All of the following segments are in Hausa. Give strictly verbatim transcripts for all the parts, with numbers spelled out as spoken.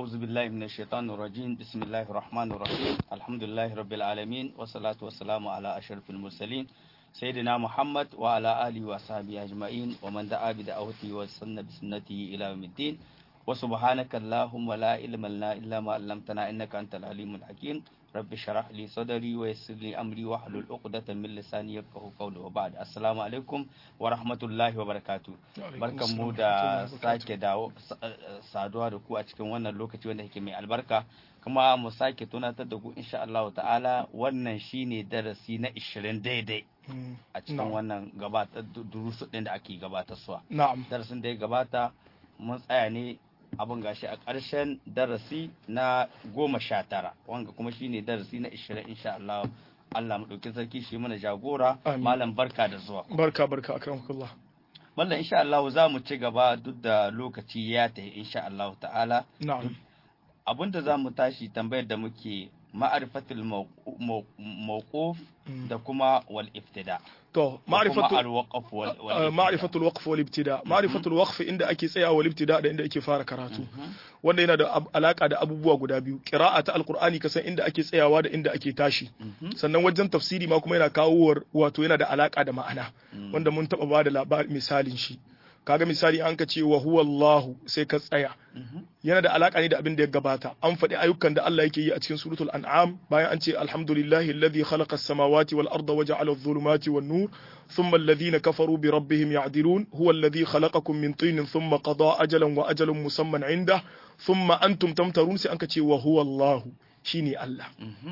أعوذ بالله من الشيطان الرجيم بسم الله الرحمن الرحيم الحمد لله رب العالمين والصلاة والسلام على أشرف المرسلين سيدنا محمد وعلى آله وصحبه أجمعين ومن دعا بدعوته وسن بسنته إلى يوم الدين وسبحانك اللهم لا علم لنا إلا ما علمتنا إنك أنت العليم الحكيم رب اشرح لي صدري ويسر لي أمري واحلل عقدة من لساني يفقهوا قولي وبعد السلام عليكم ورحمة الله وبركاته barkanmu da sake dawo saduwa da ku a cikin wannan lokaci wanda yake mai albarka kuma mu sake tunatar da ku insha Allah ta'ala wannan shine darasi na ishirin daidai a cikin wannan gabatar durusu din da ake gabatarwa na'am darasin da ya gabata mun tsaya ne abin gashi a ƙarshen darasi na goma sha tara wanga kuma shine darasi na ishirin insha Allah Allah mu ɗauki sarki shi mana jagora malam barka da zuwa barka barka akramakallah mallan insha Allah za mu ci gaba duk da lokaci ya tafi insha Allah ta'ala na'am abinda za mu tashi tambayar da muke ma'arifatul mawquf da kuma wal ibtida to ma'rifatul al-waqf wal ma'rifatul waqf wal ibtida ma'rifatul waqf inda ake tsaya wal ibtida da inda ake fara karatu wanda yana da alaka da abubuwa guda biyu qira'ata alqur'ani kasan inda ake tsayawa da inda ake tashi sannan wajen tafsiri ma kuma yana kawo wato yana da alaka da ma'ana wanda mun taba bada labarin misalin shi kaga misali an ka ce wa huwa Allah sai ka tsaya yana da alaka ne da abin da ya gabata an faɗi ayyukan da Allah yake yi a cikin suratul an'am bayan an ce alhamdulillahi alladhi khalaqa as-samawati wal arda wa ja'ala adh-dhulumati wan nur thumma alladhina kafaru bi rabbihim ya'dilun huwa alladhi khalaqakum min tinin thumma qada ajalan wa ajalun musamman 'indah thumma antum tamtarun sai an ka ce wa huwa Allah shine Allah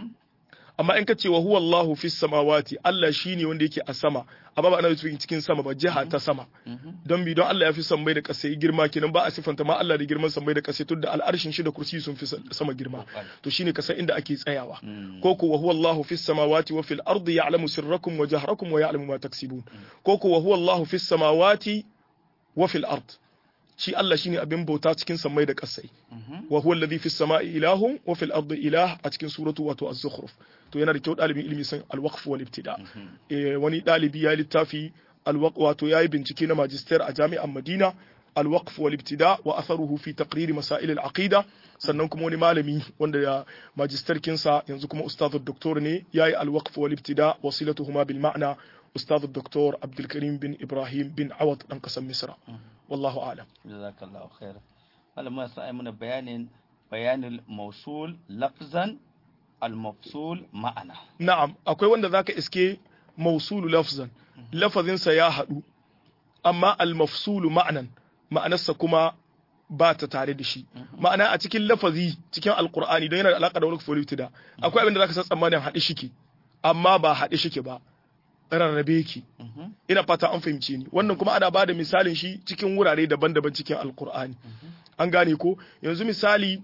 amma in ka ce wa huwa Allahu fis samawati Allah shine wanda yake a sama amma ba ana nufin cikin sama ba jiha ta sama don bi don Allah ya fi sammai da ƙasa girma kenan ba a sifanta ma Allah da girman sammai da ƙasa tunda al'arshin shi da kursi sun fi sama girma to shine kasan inda ake tsayawa ko ko wa huwa Allahu fis samawati wa fil ardi ya'lamu sirrakum wa jahrakum wa ya'lamu ma taksibun ko ko wa huwa Allahu fis samawati wa fil ard shi Allah shine abin bauta cikin sammai da ƙasai wa huwa alladhi fis samai ilahun wa fil ardi ilah a cikin suratu wato az-zukhruf to yana da kyau dalibin ilimi san al-waqf wal ibtida eh wani dalibi ya littafi al-waqf wato yayi bincike na magister a jami'an Madina al-waqf wal ibtida wa atharuhu fi taqrir masail al-aqida sannan kuma wani malami wanda ya magister kinsa yanzu kuma ustadhu doktor ne yayi al-waqf wal ibtida wasilatuhuma bil ma'na ustadhu doktor Abdul Karim bin Ibrahim bin Awad dan kasan Misra wallahu a'lam jazakallahu khair malama sai mana bayanin bayanul mawsul lafzan al-mafsul ma'ana na'am akwai wanda zaka iske mawsulu lafzan lafazin sa ya hadu amma al-mafsulu ma'anan ma'anarsa kuma ba ta tare da shi ma'ana a cikin lafazi cikin alqur'ani don yana da alaka da wani folitida akwai abin da zaka san tsammanin hadi shike amma ba hadi shike ba rarrabe ki ina fata an fahimce ni wannan kuma ana bada misalin shi cikin wurare daban-daban cikin alqur'ani an gane ko yanzu misali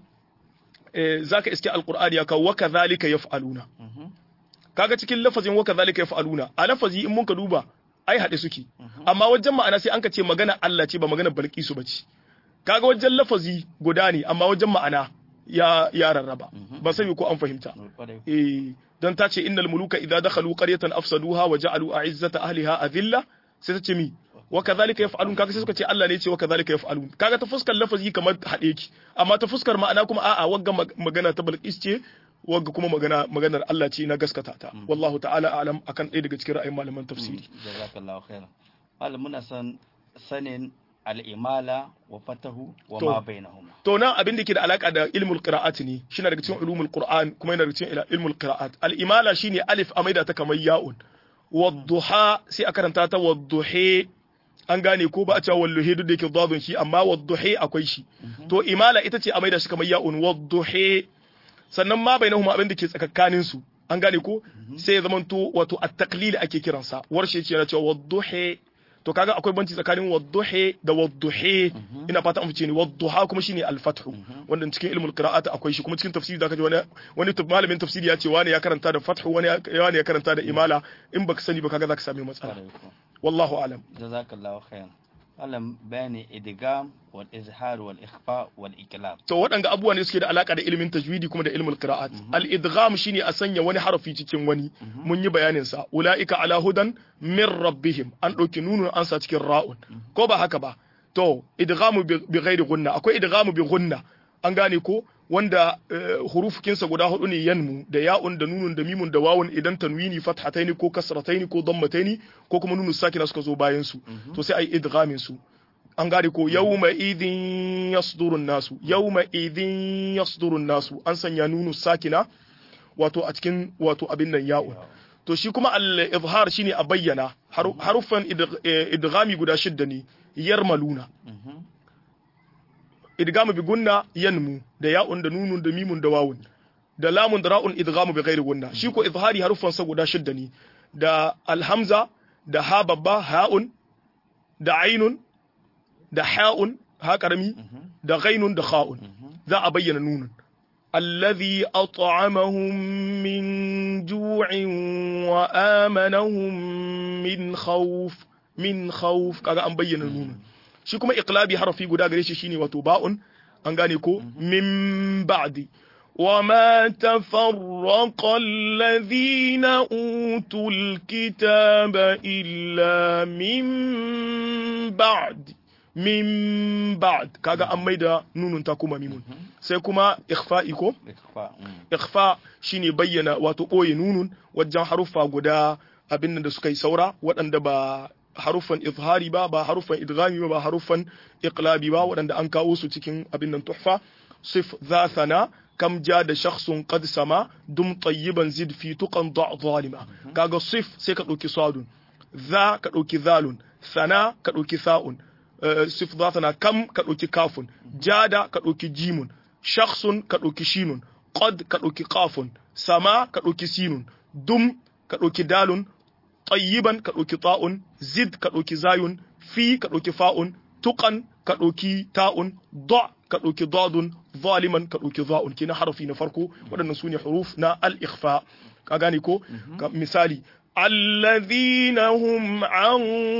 zaka iske alqur'ani ya kawo wa kadhalika yaf'aluna kaga cikin lafazin wa kadhalika yaf'aluna a lafazi in mun ka duba ai hade suke amma wajen ma'ana sai an ka ce magana Allah ce ba magana Balkisu bace kaga wajen lafazi guda ne amma wajen ma'ana ya ya rarraba ba sai ko an fahimta eh dan ta ce innal muluka idza dakhalu qaryatan afsaduha wa ja'alu a'izzata ahliha adilla sai ta ce mi wa kadhalika yaf'alun kaga sai suka ce Allah ne ya ce wa kadhalika yaf'alun kaga ta fuskar lafazi kamar hade ki amma ta fuskar ma'ana kuma a'a wagga magana ta Balkis ce wagga kuma magana maganar Allah ce na gaskata ta wallahu ta'ala a'lam akan ɗaya daga cikin ra'ayin malaman tafsiri jazakallahu khairan malam muna san sanin al-imala wa fatahu wa ma bainahuma to nan abin da ke da alaka da ilmul qira'at ne shine daga cikin ulumul qur'an kuma yana daga cikin ilmul qira'at al-imala shine alif a maida ta kamar ya'un wadduha sai a karanta ta wadduhe an gane ko ba a cewa walluhe duk da yake dadun shi amma wadduhe akwai shi to imala ita ce a maida shi kamar ya'un wadduhe sannan ma bainahuma abin da ke tsakakkanin su an gane ko sai ya zamanto wato at-taqlil ake kiransa warshe ce yana cewa wadduhe to kaga akwai banci tsakanin wadduhe da wadduhe ina fata an fice ni wadduha kuma shine al-fathu wanda cikin ilmul qira'at akwai shi kuma cikin tafsiri da kaje wani wani malamin tafsiri ya ce wani ya karanta da fathu wani wani ya karanta da imala in baka sani ba kaga zaka sami matsala wallahu alam jazakallahu khairan alam bayani idgham wal izhar wal ikhfa wal iqlab to waɗanga abubuwa ne suke da alaka da ilimin tajwidi kuma da ilmul qira'at al idgham shine a sanya wani harafi cikin wani mun yi bayanin sa ulaika ala hudan min rabbihim an dauki nunun an sa cikin ra'un ko ba haka ba to idghamu bi ghairi gunna akwai idghamu bi gunna an gane ko wanda hurufukinsa guda hudu ne yanmu da ya'un da nunun da mimun da wawun idan tanwini fathataini ko kasrataini ko dammataini ko kuma nunun sakina suka zo bayan su to sai ai idghamin su an gane ko yawma idin yasdurun nasu yawma idin yasdurun nasu an sanya nunun sakina wato a cikin wato abin nan ya'un to shi kuma al-izhar shine a bayyana harufan idghami guda shidda ne yarmaluna idgamu bi gunna yanmu da ya'un da nunun da mimun da wawun da lamun da ra'un idgamu bi ghairi gunna shi ko izhari harufan sa guda shidda ne da alhamza da ha babba ha'un da ainun da ha'un ha karami da ghainun da kha'un za a bayyana nunun alladhi at'amahum min ju'in wa amanahum min khawf min khawf kaga an bayyana nunun shi kuma iqlabi harafi guda gare shi shine wato ba'un an gane ko min ba'di وما تفرق الذين أوتوا الكتاب إلا من بعد من بعد كاغا أميدا نون تاكوما ميمون سيكوما إخفاء إكو إخفاء شيني بينا واتو نون وجان حروفا قدا أبنن دسكي سورا وأن دبا harufan izhari ba ba harufan idghami ba ba harufan iqlabi ba wadanda an kawo su cikin abin nan tuhfa sif za sana kam ja da shakhsun qad sama dum tayyiban zid fi tuqan da zalima kaga sif sai ka dauki sadun za ka dauki zalun sana ka dauki sa'un sif za sana kam ka dauki kafun jada ka dauki jimun shakhsun ka dauki shinun qad ka dauki qafun sama ka dauki sinun dum ka dauki dalun tayyiban ka ɗauki ta'un zid ka ɗauki zayun fi ka ɗauki fa'un tuqan ka ɗauki ta'un da ka ɗauki dadun zaliman ka ɗauki za'un kina harafi na farko waɗannan sune huruf na al-ikhfa ka gane ko misali alladhina hum an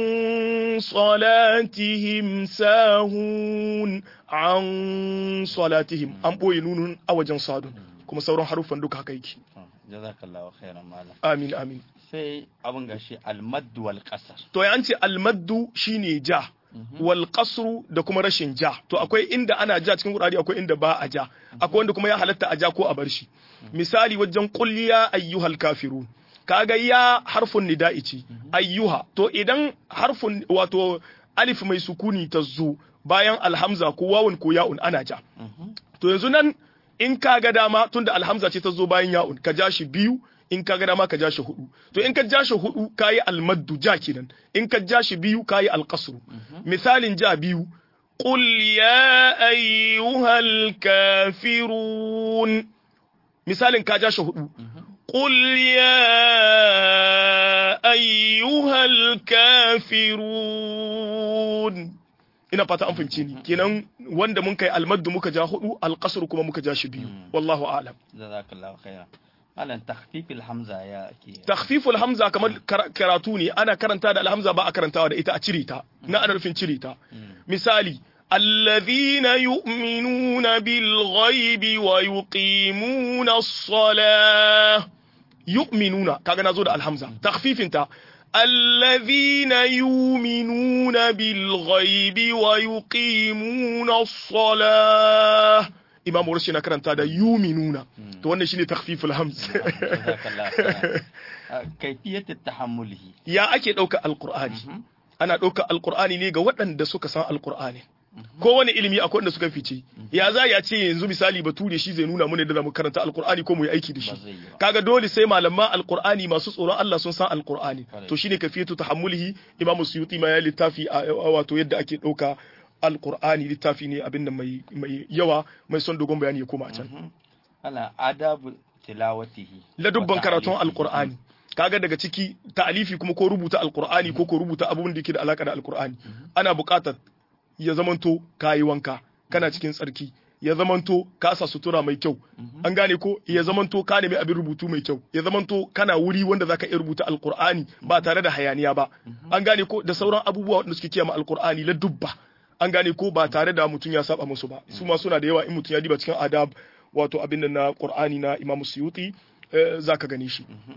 salatihim sahun an salatihim an boye nunun a wajen sadun kuma sauran harufan duka haka yake jazakallahu khairan malam amin amin sai abin gashi almaddu wal qasr to ya ce almaddu shine ja wal qasru da kuma rashin ja to akwai inda ana ja cikin Qur'ani akwai inda ba a ja akwai wanda kuma ya halatta a ja ko a bar shi misali wajen qul ya ayyuhal kafirun kaga ya harfun nida'i ce ayyuha to idan harfun wato alif mai sukuni ta zo bayan alhamza ko wawun ko ya'un ana ja to yanzu nan in kaga dama tunda alhamza ce ta zo bayan ya'un ka ja shi biyu in ka ga dama ka ja shi hudu to in ka ja shi hudu kayi almaddu ja kenan in ka ja shi biyu kayi alqasru misalin ja biyu qul ya ayyuhal kafirun misalin ka ja shi hudu qul ya ayyuhal kafirun ina fata an fahimce ni kenan wanda mun kai almaddu muka ja hudu alqasru kuma muka ja shi biyu wallahu a'lam jazakallahu khairan Alan takhfifil hamza ya ke. Takhfiful hamza kamar karatu ne ana karanta da alhamza ba a karantawa da ita a cire ta na ana rufin cire ta. Misali alladhina yu'minuna bil ghaibi wa yuqimuna as-salah yu'minuna kaga nazo da alhamza takhfifin ta alladhina yu'minuna bil ghaibi wa yuqimuna as-salah imamu rashi na karanta da yuminuna to wannan shine takhfiful hamz kayfiyat tahammulihi ya ake dauka alqur'ani ana dauka alqur'ani ne ga waɗanda suka san alqur'ani ko wani ilimi akwai wanda suka fice ya za ya ce yanzu misali bature shi zai nuna mu ne da mu karanta alqur'ani ko mu yi aiki da shi kaga dole sai malaman alqur'ani masu tsoron Allah sun san alqur'ani to shine kayfiyatu tahammulihi imamu suyuti ma ya littafi wato yadda ake dauka alqur'ani littafi ne abin da mai mai yawa mai son dogon bayani ya koma a can ana adabu tilawatihi la dubban karatun alqur'ani kaga daga ciki ta'alifi kuma ko rubuta alqur'ani ko ko rubuta abubuwan da yake da alaka da alqur'ani ana buƙatar ya zamanto kayi wanka kana cikin tsarki ya zamanto ka sa sutura mai kyau an gane ko ya zamanto ka nemi abin rubutu mai kyau ya zamanto kana wuri wanda zaka iya rubuta alqur'ani ba tare da hayaniya ba an gane ko da sauran abubuwa wanda suke kiyama alqur'ani la dubba an gane ko ba tare da mutum ya saba musu ba su ma suna da yawa in mutum ya diba cikin adab wato abin da na Qur'ani na Imam Suyuti zaka gane shi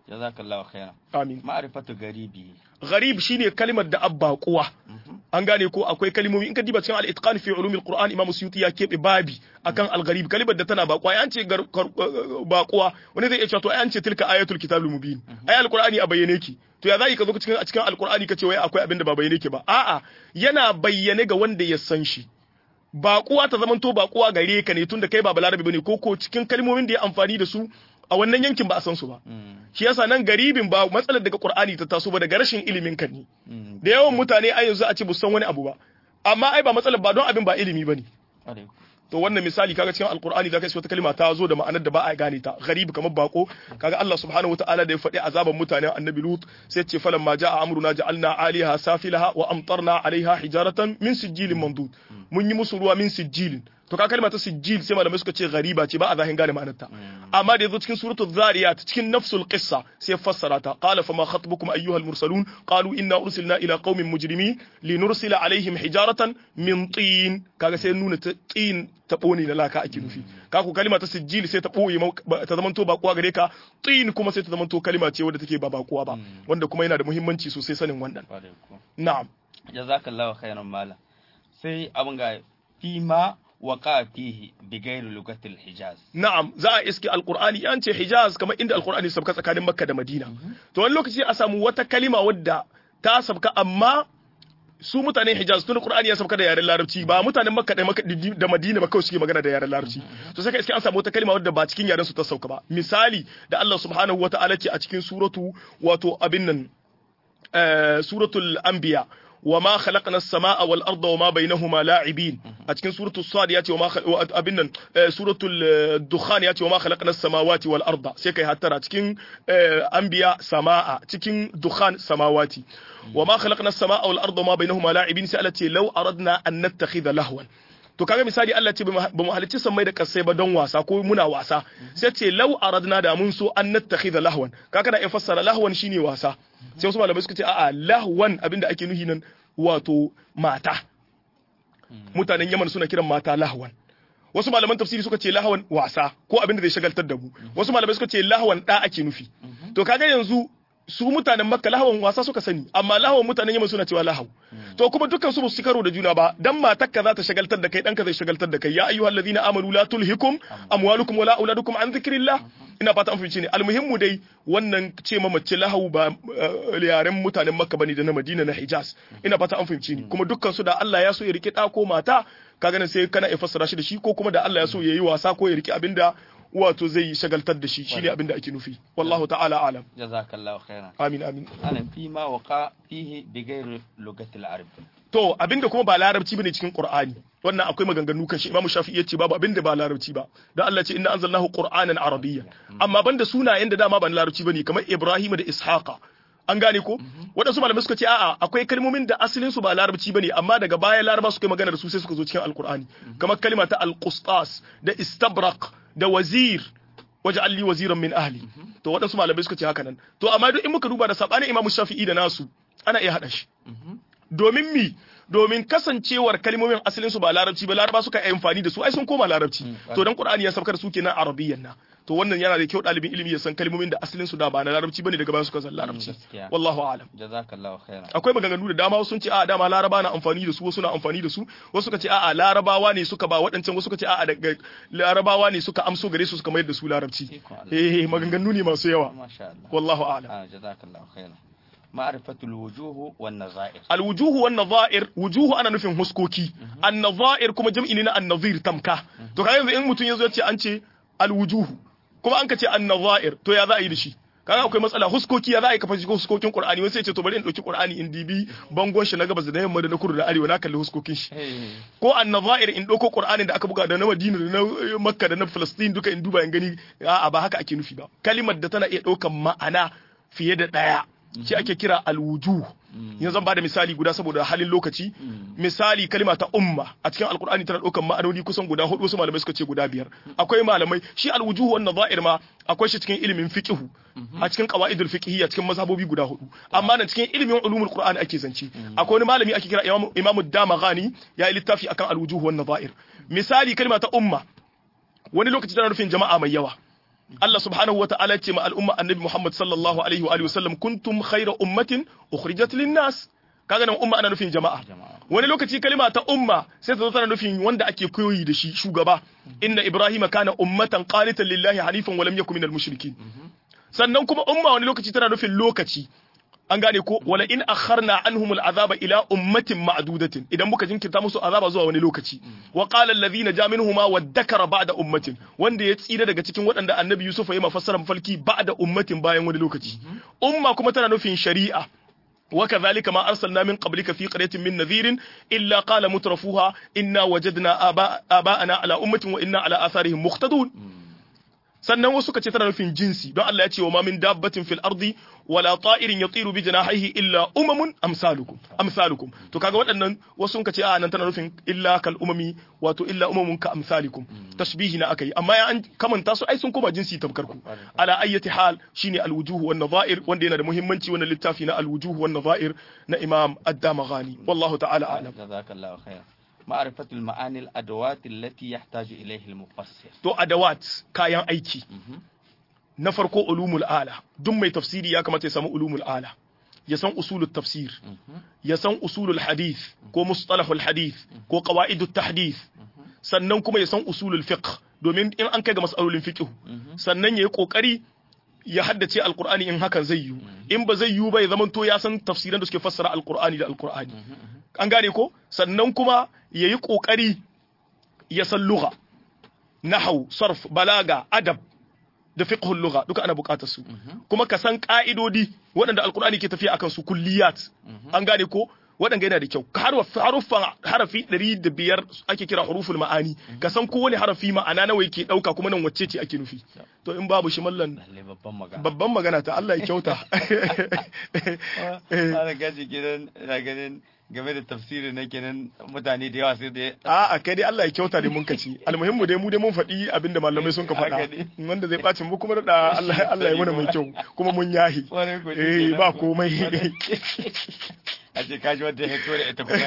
jazakallahu khairan amin ma'rifatu garibi gharib shine kalimar da abba kuwa an gane ko akwai kalimomi in ka diba cikin al-itqan fi ulumil qur'an imam suyuti ya kebe babi akan al-gharib kalimar da tana bakuwa an ce bakuwa wani zai iya cewa to ai an ce tilka ayatul kitabul mubin ai al-qur'ani a bayyane ki to ya zai ka zo cikin a cikin al-qur'ani ka ce wai akwai abin da ba bayyane ki ba a'a yana bayyane ga wanda ya san shi bakuwa ta zamanto bakuwa gare ka ne tunda kai ba balarabi bane ko ko cikin kalmomin da ya amfani da su a wannan yankin ba a san su ba shi yasa nan garibin ba matsalar daga Qur'ani ta taso ba daga rashin ilimin kan ne da yawan mutane a yanzu a ce bu san wani abu ba amma ai ba matsalar ba don abin ba ilimi bane to wannan misali kaga cikin alqur'ani zaka ce wata kalma ta zo da ma'anar da ba a gane ta gharib kamar bako kaga Allah subhanahu wataala da ya faɗi azaban mutanen annabi lut sai ya ce falamma jaa amruna ja'alna 'aliha safilaha wa amtarna 'alayha hijaratan min sijilin mandud mun yi musu ruwa min sijilin to ka kalma ta sijil sai malamai suka ce ghariba ce ba a zahin gane ma'anarta amma da yazo cikin suratul zariyat cikin nafsul qissa sai fassara ta qala fama khatbukum ayyuhal mursalun qalu inna ursilna ila qaumin mujrimin linursila alaihim hijaratan min tin kaga sai nuna tin ta bone na laka ake nufi ka ku kalma ta sijil sai ta boye ta zamanto ba kuwa gare ka tin kuma sai ta zamanto kalma ce wadda take ba ba kuwa ba wanda kuma yana da muhimmanci sosai sanin wannan na'am jazakallahu khairan mala sai abin ga fima waka fihi bigairu lugatil hijaz na'am za a iski alqur'ani an ce hijaz kamar inda alqur'ani sabka tsakanin makka da madina to wani lokaci a samu wata kalima wadda ta sabka amma su mutanen hijaz tun qur'ani ya sabka da yaren larabci ba mutanen makka da madina ba kawai suke magana da yaren larabci to sai ka iski an samu wata kalima wadda ba cikin yaren su ta sauka ba misali da Allah subhanahu wata'ala ce a cikin suratu wato abin nan suratul anbiya وما خلقنا السماء والأرض وما بينهما لاعبين أتكن سورة الصاد ياتي وما خ... أبنا سورة الدخان ياتي وما خلقنا السماوات والأرض سيكي هترى أتكن أنبياء سماء أتكن دخان سماواتي وما خلقنا السماء والأرض وما بينهما لاعبين سألتي لو أردنا أن نتخذ لهوا to kaga misali Allah ce ba mu halicci sammai da kasai ba don wasa ko muna wasa sai ce law aradna da mun so an nattakhidha lahwan kaga da ya fassara lahwan shine wasa sai wasu malamai suka ce a'a lahwan abinda ake nuhi nan wato mata mutanen Yaman suna kiran mata lahwan wasu malaman tafsiri suka ce lahwan wasa ko abinda zai shagaltar da mu wasu malamai suka ce lahwan da ake nufi to kaga yanzu su mutanen Makka lahawan wasa suka sani amma lahawan mutanen Yaman suna cewa lahaw to kuma dukkan su su karo da juna ba dan matarka za ta shagaltar da kai danka zai shagaltar da kai ya ayyuhal ladina amanu la tulhikum amwalukum wala auladukum an dhikrillah ina fata an fahimci ne almuhimmu dai wannan ce ma mace lahaw ba yaren mutanen Makka bane da na Madina na Hijaz ina fata an fahimci ne kuma dukkan su da Allah ya so ya rike da ko mata kaga nan sai kana fassara shi da shi ko kuma da Allah ya so yayi wasa ko ya rike abinda wato zai shagaltar da shi shine abin da ake nufi wallahu ta'ala alam jazakallahu khairan amin amin ana fi ma waqa fihi bighairi lugatil arab to abinda kuma ba larabci bane cikin qur'ani wannan akwai maganganu kan shi imamu shafi'i yace babu abinda ba larabci ba dan Allah ce inna anzalnahu qur'anan arabiyyan amma banda sunayen da dama ba larabci bane kamar ibrahim da ishaqa an gane ko waɗansu malamai suka ce a'a akwai kalmomin da asalin su ba larabci bane amma daga baya laraba suka yi magana da su sai suka zo cikin alqur'ani kamar kalma ta alqustas da istabraq da wazir waj'al li waziran min ahli to waɗansu malamai suka ce haka nan to amma duk in muka duba da sabanin imamu shafi'i da nasu ana iya hada shi domin mi domin kasancewar kalmomin asalin su ba larabci ba laraba suka yi amfani da su ai sun koma larabci to dan qur'ani ya saukar su kenan arabiyyan na to wannan yana da kyau dalibin ilimi ya san kalmomin da asalin su da ba na larabci bane daga bayan suka zan larabci wallahu a'lam jazakallahu khairan akwai maganganu da dama sun ce a dama laraba na amfani da su wasu na amfani da su wasu suka ce a'a larabawa ne suka ba waɗancan wasu suka ce a'a daga larabawa ne suka amso gare su suka mayar da su larabci eh maganganu ne masu yawa wallahu a'lam jazakallahu khairan ma'rifatul wujuh wan nazair al wujuh wan nazair wujuh ana nufin huskoki an nazair kuma jam'i ne na an nazir tamka to kai yanzu in mutun yazo ya ce an ce al wujuh kuma an ka ce an nazair to ya za a yi da shi kaga akwai matsala huskoki ya za a yi kafa huskokin qur'ani wani sai ya ce to bari in dauki qur'ani in dibi bangon shi na gabas da yamma da na kudu da arewa na kalli huskokin shi ko an nazair in dauko qur'anin da aka buga da na Madina da na Makka da na Palestine duka in duba in gani a'a ba haka ake nufi ba kalimar da tana iya daukan ma'ana fiye da daya shi ake kira alwujuh yanzu zan bada misali guda saboda halin lokaci misali kalima ta umma a cikin alkur'ani tana daukan ma'anoni kusan guda hudu wasu malamai suka ce guda biyar akwai malamai shi alwujuh wan nazair ma akwai shi cikin ilimin fiqh a cikin qawaidul fiqhiyya cikin mazhabobi guda hudu amma nan cikin ilimin ulumul qur'ani ake zance akwai wani malami ake kira imamu damaghani ya yi littafi akan alwujuh wan nazair misali kalima ta umma wani lokaci tana nufin jama'a mai yawa Allah subhanahu wa ta'ala ce ma al'umma annabi Muhammad sallallahu alaihi wa alihi wasallam kuntum khayra ummatin ukhrijat lin-nas kaga nan umma ana nufin jama'a wani lokaci kalima ta umma sai ta zo tana nufin wanda ake koyi da shi shugaba inna ibrahima kana ummatan qanitan lillahi hanifan wa lam yakun minal mushrikin sannan kuma umma wani lokaci tana nufin lokaci an gane ko wala in akharna anhum al'azaba ila ummatin ma'dudatin idan muka jinkirta musu azaba zuwa wani lokaci wa qala alladhina ja minhuma wadhakara ba'da ummatin wanda ya tsira daga cikin waɗanda annabi yusuf ya mafassara mafalki ba'da ummatin bayan wani lokaci umma kuma tana nufin shari'a وكذلك ما أرسلنا من قبلك في قرية من نذير إلا قال مترفوها إنا وجدنا آباء آباءنا على أمة وإنا على آثارهم مقتدون sannan wasu kace tana nufin jinsi don Allah ya ce wa ma min dabbatin fil ardi wala ta'irin yatiru bi janahihi illa umamun amsalukum amsalukum to kaga waɗannan wasu kace a nan tana nufin illa kal umami wato illa umamun ka amsalikum tashbihi na akai amma ya an kamanta su ai sun koma jinsi tabkar ku ala ayyati hal shine al wujuh wan nadha'ir wanda yana da muhimmanci wannan littafi na al wujuh wan nadha'ir na imam ad-damaghani wallahu ta'ala a'lam jazakallahu khairan معرفة المعاني الأدوات التي يحتاج إليه المفسر تو أدوات كايان أيكي نفرقو علوم الآلة دم مي تفسيري يا كما تسمى علوم الآلة يسمى أصول التفسير يسمى أصول الحديث كو مصطلح الحديث كو قواعد التحديث sannan kuma ya san usulul fiqh domin in an kai ga mas'alolin fiqh sannan yayi kokari ya haddace alqur'ani in hakan zai yi in ba zai yi ba ya zamanto ya san tafsiran da suke fassara alqur'ani da alqur'ani an gane ko sannan kuma ya yi ƙoƙari ya san lugha nahau sarf balaga adab da fiqhul lugha duka ana buƙatar su kuma ka san ƙa'idodi waɗanda alkur'ani ke tafiya akan su kulliyat an gane ko waɗanda yana da kyau haruffan harafi ɗari da biyar ake kira huruful ma'ani ka san kowane harafi ma'ana nawa yake ɗauka kuma nan wacce ce ake nufi to in babu shi mallan babban magana ta Allah ya kyauta ana gaji gidan na ganin game da tafsiri na kenan mutane da yawa sai dai a a kai dai Allah ya kyauta da mun kaci almuhimmu dai mu dai mun faɗi abinda malamai sun ka faɗa wanda zai bacin mu kuma da Allah Allah ya muna mai kyau kuma mun yahi eh ba komai a ce kaji wanda ya tori ita kuma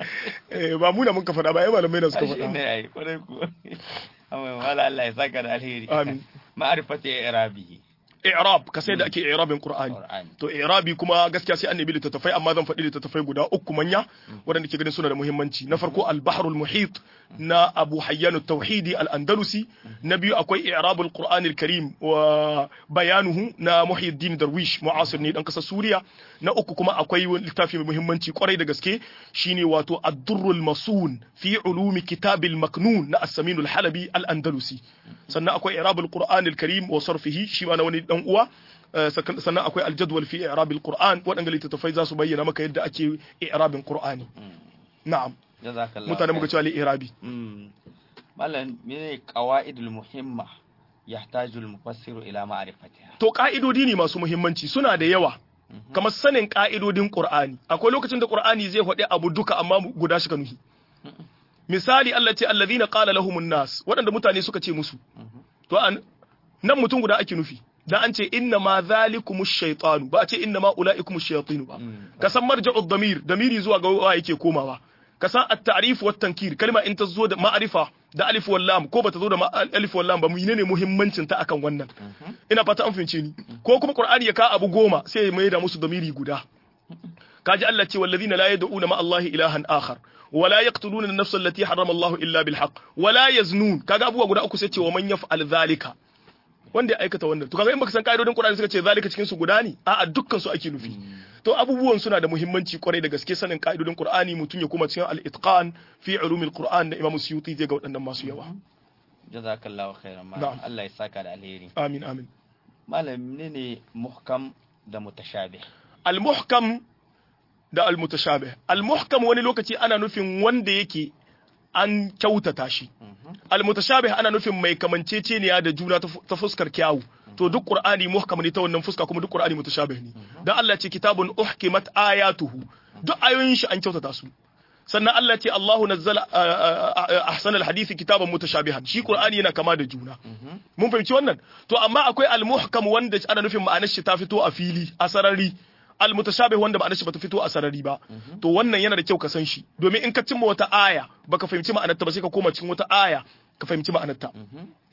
eh ba mu da mun ka faɗa ba ai malamai da suka faɗa ne ai kwarai ku amma wala Allah ya saka da alheri amin ma'rifati i'rabihi i'rab ka sai da ake i'rabin qur'ani to i'rabi kuma gaskiya sai annabi littattafai amma zan faɗi littattafai guda uku manya waɗanda ke ganin suna da muhimmanci na farko al-bahrul muhit na Abu Hayyan at-Tauhidi al-Andalusi na biyu akwai i'rabul qur'ani al-karim wa bayanuhu na Muhyiddin Darwish mu'asir ne dan kasar Suriya na uku kuma akwai wani littafi mai muhimmanci kwarai da gaske shine wato ad-durrul masun fi ulumi kitabil maknun na as-Samin al-Halabi al-Andalusi sannan akwai i'rabul qur'ani al-karim wa sarfihi shi ma na wani dan uwa sannan akwai aljadwal fi i'rabil qur'an waɗanda littattafai za su bayyana maka yadda ake i'rabin qur'ani na'am mutane muka cewa i'rabi mallan mene qawaidul muhimma yahtaju al-mufassiru ila ma'rifatiha to ka'idodi ne masu muhimmanci suna da yawa kamar sanin ka'idodin qur'ani akwai lokacin da qur'ani zai faɗi abu duka amma guda shi ka nuhi misali Allah ce allazina qala lahumun nas waɗanda mutane suka ce musu to nan mutum guda ake nufi dan an ce inna ma zalikumush shaytanu ba a ce inna ma ulaikumush shayatinu ba ka san marja'ud damir damiri zuwa ga wa yake komawa ka san at-ta'rif wat tankir kalma in ta zo da ma'rifa da alif wal lam ko bata zo da alif wal lam ba menene muhimmancin ta akan wannan ina fata an fince ni ko kuma qur'ani ya ka abu goma sai ya mai da musu damiri guda kaji Allah ce wallazina la yad'una ma Allah ilahan akhar wala yaqtuluna an-nafsa allati harrama Allah illa bil haqq wala yaznun kaga abubuwa guda uku sai ce wa man yaf'al zalika wanda ya aikata wannan to kaga in baka san kaidodin Qur'ani suka ce zalika cikin su guda ne a'a dukkan su ake nufi to abubuwan suna da muhimmanci kwarai da gaske sanin kaidodin Qur'ani mutun ya kuma cikin al-itqan fi ulumil Qur'an da Imam Suyuti zai ga waɗannan masu yawa jazakallahu khairan ma Allah ya saka da alheri amin amin malam ne muhkam da mutashabih al-muhkam da al-mutashabih al-muhkam wani lokaci ana nufin wanda yake an kyautata shi al-mutashabih ana nufin mai kamanceceniya da juna ta fuskar kyawu to duk qur'ani muhkam ne ta wannan fuska kuma duk qur'ani mutashabih ne dan Allah ce kitabun uhkimat ayatuhu duk ayoyin shi an kyautata su sannan Allah ce Allahu nazzala ahsanal hadisi kitaban mutashabihan shi qur'ani yana kama da juna mun fahimci wannan to amma akwai al-muhkam wanda ana nufin ma'anar shi ta fito a fili a sarari al-mutashabih wanda ma'anar shi bata fito a sarari ba to wannan yana da kyau ka san shi domin in ka cimma wata aya baka fahimci ma'anar ta ba sai ka koma cikin wata aya ka fahimci ma'anar ta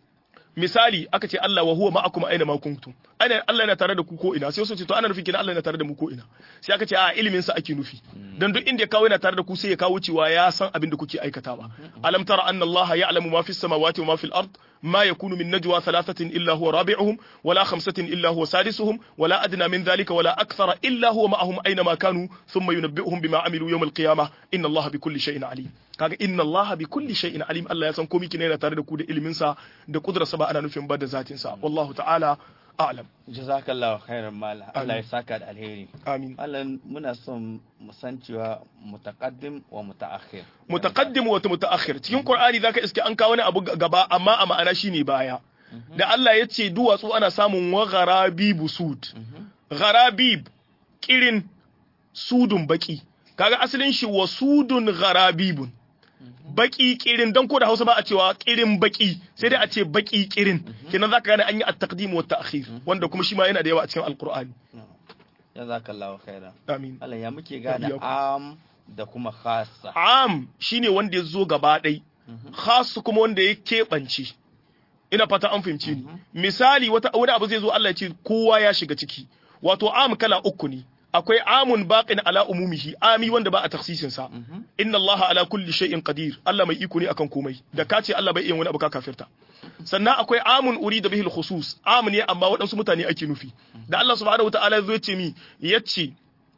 misali aka ce Allah wa huwa ma'akum aina ma kuntum ana Allah yana tare da ku ko ina sai wasu ce to ana nufin kina Allah yana tare da mu ko ina sai aka ce a ilimin sa ake nufi dan duk inda ya kawo yana tare da ku sai ya kawo cewa ya san abin da kuke aikatawa alam tara anna Allah ya'lamu ma fis samawati wa ma fil ard ما يكون من نجوى ثلاثة إلا هو رابعهم ولا خمسة إلا هو سادسهم ولا أدنى من ذلك ولا أكثر إلا هو معهم أينما كانوا ثم ينبئهم بما عملوا يوم القيامة إن الله بكل شيء عليم kaga inna Allah bi kulli shay'in alim Allah ya san komai kina yana tare da ku da ilimin sa da kudrarsa ba ana nufin ba da zatin sa wallahu ta'ala a'lam jazakallahu khairan mal Allah ya saka da alheri amin Allah muna son mu san cewa mutaqaddim wa mutaakhir mutaqaddim wa mutaakhir cikin Qur'ani zaka iske an kawo wani abu gaba amma a ma'ana shine baya da Allah ya ce duwatsu ana samun wa gharabib sud gharabib kirin sudun baki kaga asalin shi wa sudun gharabibun baki kirin dan ko da Hausa ba a cewa kirin baki sai dai a ce baki kirin kenan zaka gane an yi at-taqdim wa at-ta'khir wanda kuma shi ma yana da yawa a cikin Al-Qur'ani jazakallahu khairan amin Allah ya muke gane am da kuma khassa am shine wanda ya zo gaba dai khass kuma wanda ya keɓance ina fata an fahimci ni misali wata wani abu zai zo Allah ya ce kowa ya shiga ciki wato am kala uku ne akwai amun baqin ala umumihi ami wanda ba a taksisin sa inna allaha ala kulli shay'in qadir Allah mai iko ne akan komai da ka ce Allah bai iya wani abu ka kafirta sannan akwai amun urida bihi al-khusus am ne amma waɗansu mutane ake nufi da Allah subhanahu wataala ya zo ce mi yace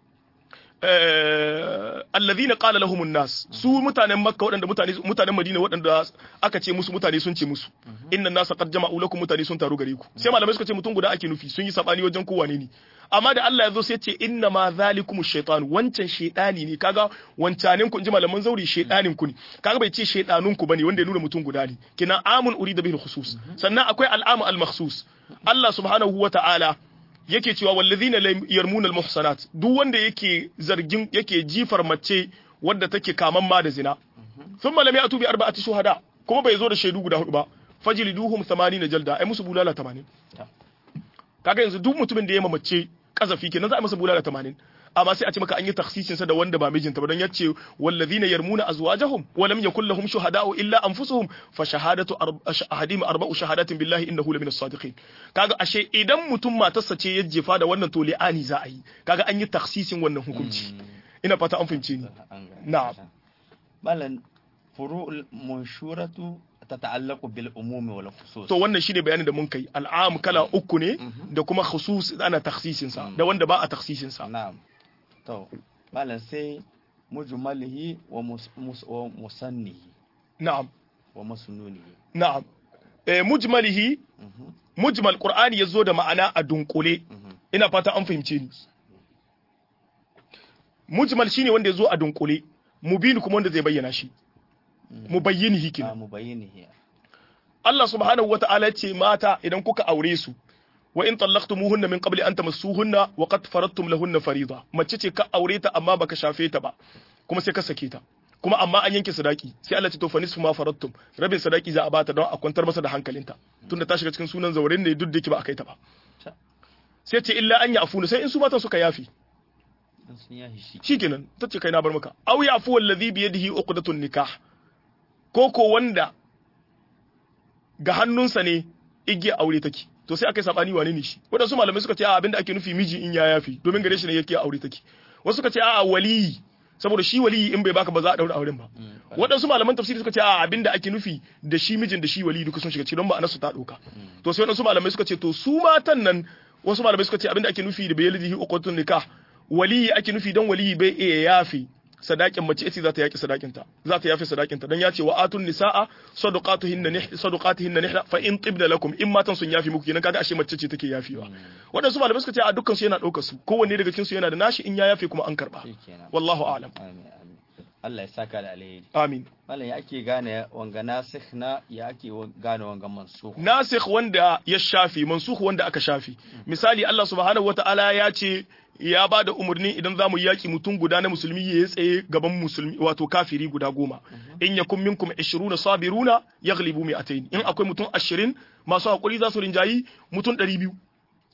alladhina qala lahum an-nas su mutanen makka waɗanda mutane mutanen madina waɗanda aka ce musu mutane sun ce musu inna an-nasa qad jama'u lakum mutane sun taru gare ku sai malamai suka ce mutum guda ake nufi sun yi sabani wajen kowa ne ne amma da Allah ya zo sai ce inna ma zalikum shaytan wancan shaytani ne kaga wancanin ku inji malaman zauri shaytanin ku ne kaga bai ce shaytanun ku bane wanda ya nuna mutum guda ne kina amun urida bihi khusus sannan akwai al'amu al-makhsus Allah subhanahu wa ta'ala yake cewa wallazina yarmuna al-muhsanat duk wanda yake zargin yake jifar mace wadda take kaman ma da zina thumma lam ya'tu bi arba'ati shuhada kuma bai zo da shaidu guda hudu ba fajliduhum thamanina jalda ai musu bulala tamanin kaga yanzu duk mutumin da ya mace kazafi kenan za a masa bulala tamanin amma sai a ce maka an yi takhsisin sa da wanda ba mijinta ba don yace wallazina yarmuna azwajahum wa lam yakul lahum shuhada'u illa anfusuhum fa shahadatu ahadim arba'u shahadatin billahi innahu lamin as-sadiqin kaga ashe idan mutum matarsa ce ya jefa da wannan to li'ani za a yi kaga an yi takhsisin wannan hukunci ina fata an fahimce ni na'am malan furu'ul munshuratu tata'allaqu bil umumi wal khusus to wannan shine bayanin da mun kai al'am kala uku ne da kuma khusus ana takhsisin sa da wanda ba a takhsisin sa na'am to malan sai mujmalihi wa musannihi na'am wa masnunihi na'am eh mujmalihi mujmal qur'ani yazo da ma'ana a dunkule ina fata an fahimce ni mujmal shine wanda yazo a dunkule mubin kuma wanda zai bayyana shi mubayyinihi kina mubayyinihi Allah subhanahu wata'ala ce mata idan kuka aure su wa in tallaqtumuhunna min qabli an tamassuhunna wa qad faradtum lahunna farida mace ce ka aure ta amma baka shafe ta ba kuma sai ka sake ta kuma amma an yanke sadaki sai Allah ce to fa nisfu ma faradtum rabin sadaki za a bata don a kwantar masa da hankalinta tunda ta shiga cikin sunan zauren ne duk da yake ba a kai ta ba sai ce illa an ya'funa sai in su matan suka yafi shikenan tace kai na bar maka aw ya'fu alladhi bi yadihi uqdatun nikah koko wanda ga hannunsa ne igiya aure take to sai aka yi sabani wane ne shi wadansu malamai suka ce a abinda ake nufi miji in ya yafi domin gare shi ne yake aure take wasu suka ce a waliyi saboda shi waliyi in bai baka ba za a daura auren ba wadansu malaman tafsiri suka ce a abinda ake nufi da shi mijin da shi waliyi duka sun shiga cikin don ba anasu ta doka to sai wadansu malamai suka ce to su matan nan wasu malamai suka ce abinda ake nufi da bayalihi uqatun nikah waliyi ake nufi don waliyi bai iya yafi sadakin mace ita za ta yaki sadakinta za ta yafi sadakinta dan ya ce wa atun nisaa sadaqatuhinna nih sadaqatuhinna nihla fa in tibna lakum in matan sun yafi muku kenan kaga ashe mace ce take yafewa wadansu malamai suka ce a dukkan su yana daukar su kowanne daga cikin su yana da nashi in ya yafe kuma an karba wallahu a'lam Allah ya saka da alheri amin mallan ya ake gane wanga nasikh na ya ake gane wanga mansukh nasikh wanda ya shafi mansukh wanda aka shafi misali Allah subhanahu wataala ya ce ya ba da umarni idan za mu yaƙi mutum guda na musulmi ya tsaye gaban musulmi wato kafiri guda goma in yakun minkum ishiruna sabiruna yaghlibu mi'atayn in akwai mutum ashirin masu hakuri za su rinjayi mutum ɗari biyu